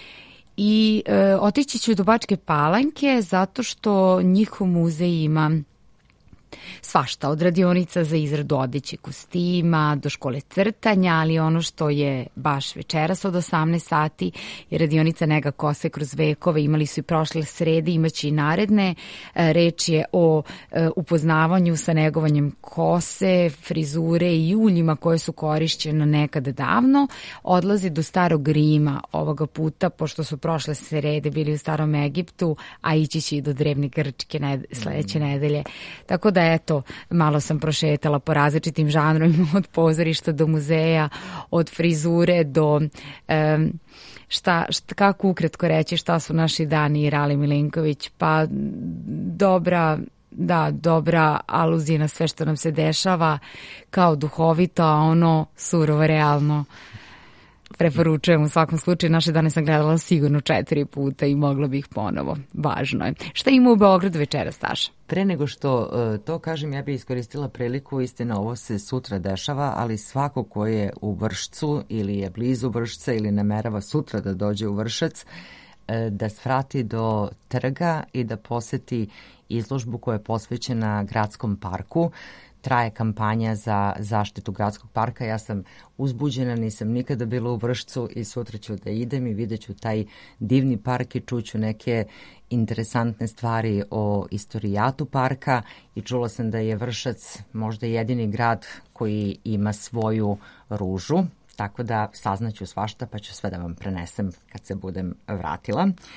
I e, otići ću do Bačke Palanke zato što njihov muzej ima svašta, od radionica za izradu odeće kostima do škole crtanja, ali ono što je baš večeras od osamnaest sati je radionica nega kose kroz vekove. Imali su i prošle srede, imaće i naredne. Reč je o upoznavanju sa negovanjem kose, frizure i uljima koje su korišćene nekada davno. Odlazi do Starog Rima ovoga puta, pošto su prošle srede bili u Starom Egiptu, a ići će i do Drevne Grčke ned sledeće nedelje. Tako da eto, malo sam prošetala po različitim žanrovima, od pozorišta do muzeja, od frizure do um, šta, šta, kako ukratko reći šta su naši dani, Rale Milenković, pa dobra, da, dobra aluzija na sve što nam se dešava, kao duhovito, a ono surovo realno. Preporučujem u svakom slučaju. Naše dane sam gledala sigurno četiri puta i mogla bih ponovo. Važno je. Šta ima u Beogradu večeras, Staša? Pre nego što to kažem, ja bih iskoristila priliku, istina ovo se sutra dešava, ali svako ko je u Vršcu ili je blizu Vršca ili namerava sutra da dođe u Vršac, da svrati do trga i da poseti izložbu koja je posvećena gradskom parku. Traje kampanja za zaštitu gradskog parka. Ja sam uzbuđena, nisam nikada bila u Vršcu i sutra ću da idem i vidjet ću taj divni park i čuću neke interesantne stvari o istorijatu parka i čula sam da je Vršac možda jedini grad koji ima svoju ružu, tako da saznaću svašta pa ću sve da vam prenesem kad se budem vratila.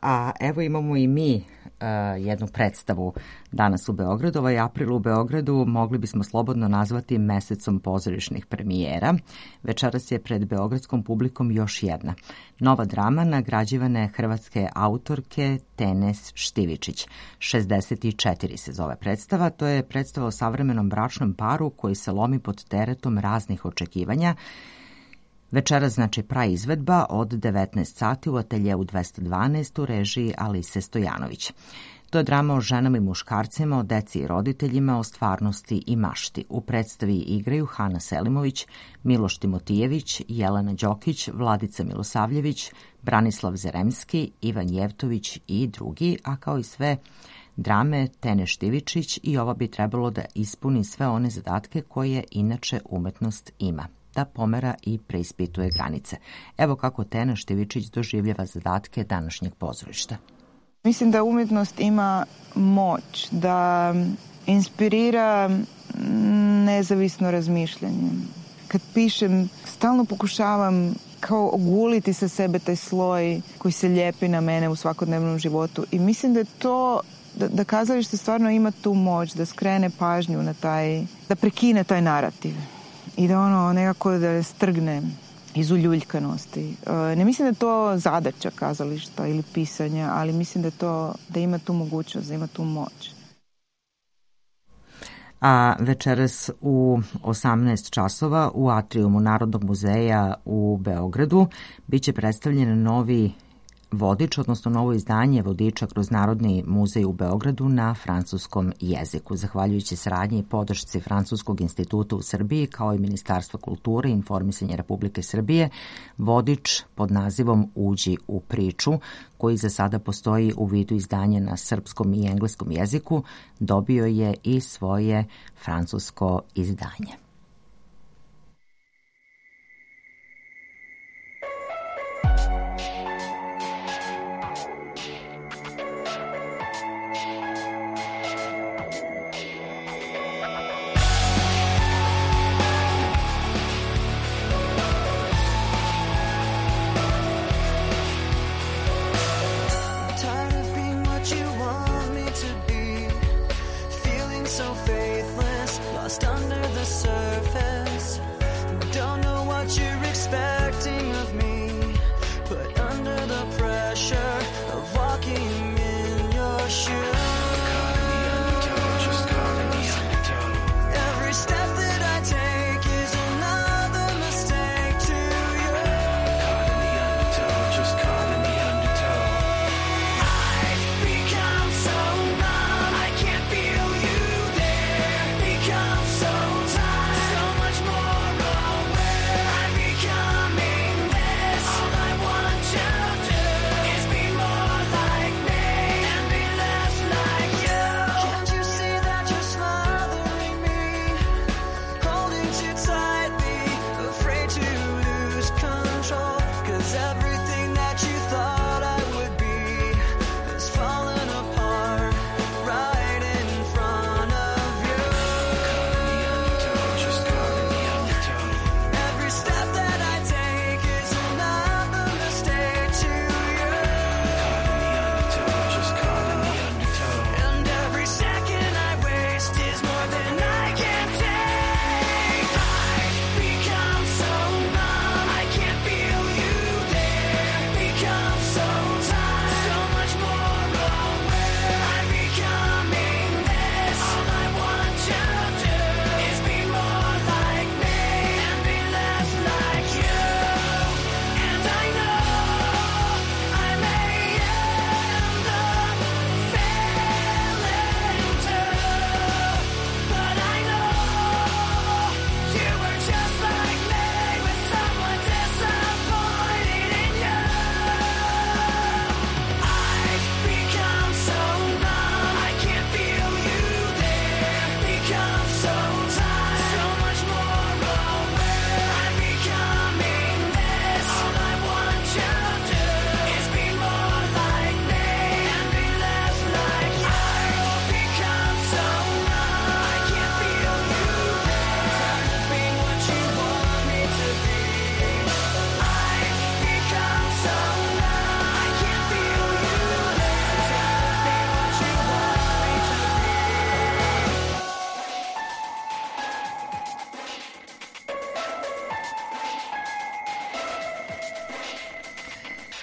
A evo imamo i mi uh, jednu predstavu danas u Beogradu. Ovaj april u Beogradu mogli bismo slobodno nazvati mesecom pozorišnih premijera. Večeras je pred beogradskom publikom još jedna. Nova drama nagrađivane hrvatske autorke Tenes Štivičić. šezdeset četiri se zove predstava. To je predstava o savremenom bračnom paru koji se lomi pod teretom raznih očekivanja. Večeras znači praizvedba od devetnaest sati u ateljeu dvesta dvanaest u režiji Alise Stojanović. To je drama o ženama i muškarcima, o deci i roditeljima, o stvarnosti i mašti. U predstavi igraju Hana Selimović, Miloš Timotijević, Jelena Đokić, Vladica Milosavljević, Branislav Zeremski, Ivan Jevtović i drugi, a kao i sve drame Tene Štivičić i ova bi trebalo da ispuni sve one zadatke koje inače umetnost ima, da pomera i preispituje granice. Evo kako Tena Štivičić doživljava zadatke današnjeg pozorišta. Mislim da umjetnost ima moć da inspirira nezavisno razmišljanje. Kad pišem, stalno pokušavam kao oguliti sa sebe taj sloj koji se lijepi na mene u svakodnevnom životu. I mislim da je to, da, da kazalište stvarno ima tu moć da skrene pažnju na taj, da prekine taj narativ. I da ono nekako da strgne iz uljuljkanosti. Ne mislim da je to zadaća kazališta ili pisanja, ali mislim da, to, da ima tu mogućnost, da ima tu moć. A večeras u osamnaest časova u atrijumu Narodnog muzeja u Beogradu biće predstavljen novi vodič, odnosno novo izdanje vodiča kroz Narodni muzej u Beogradu na francuskom jeziku. Zahvaljujući saradnji i podršci Francuskog instituta u Srbiji, kao i Ministarstva kulture i informisanja Republike Srbije, vodič pod nazivom Uđi u priču, koji za sada postoji u vidu izdanja na srpskom i engleskom jeziku, dobio je i svoje francusko izdanje.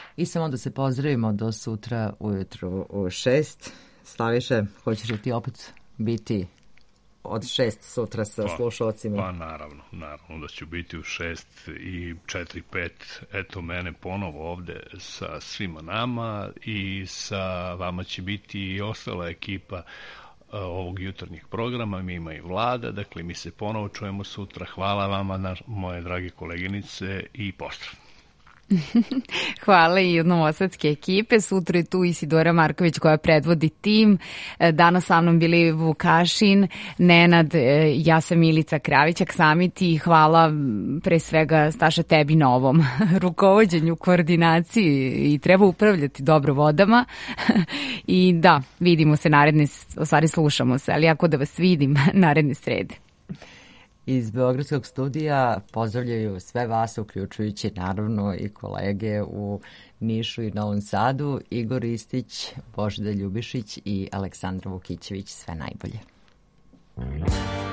I samo da se pozdravimo do sutra ujutru u šest. Slaviše, hoćeš li ti opet biti od šest sutra sa pa, slušalcima? Pa naravno, naravno da ću biti u šest i četiri, pet, eto mene ponovo ovde sa svima nama i sa vama će biti i ostala ekipa ovog jutarnjih programa, mi ima i Vlada, dakle mi se ponovo čujemo sutra. Hvala vama, na, moje drage koleginice, i pozdrav. Hvala i od novosadske ekipe. Sutra je tu Isidora Marković koja predvodi tim. Danas sa mnom bili Vukašin, Nenad, ja sam Milica Kravićak, sami ti. Hvala pre svega, Staša, tebi na ovom rukovođenju, koordinaciji, i treba upravljati dobro vodama. I da, vidimo se naredne, u stvari slušamo se, ali ako da vas vidim naredne srede. Iz Beogradskog studija pozdravljaju sve vas, uključujući naravno i kolege u Nišu i Novom Sadu, Igor Istić, Božidar Ljubišić i Aleksandra Vukićević. Sve najbolje.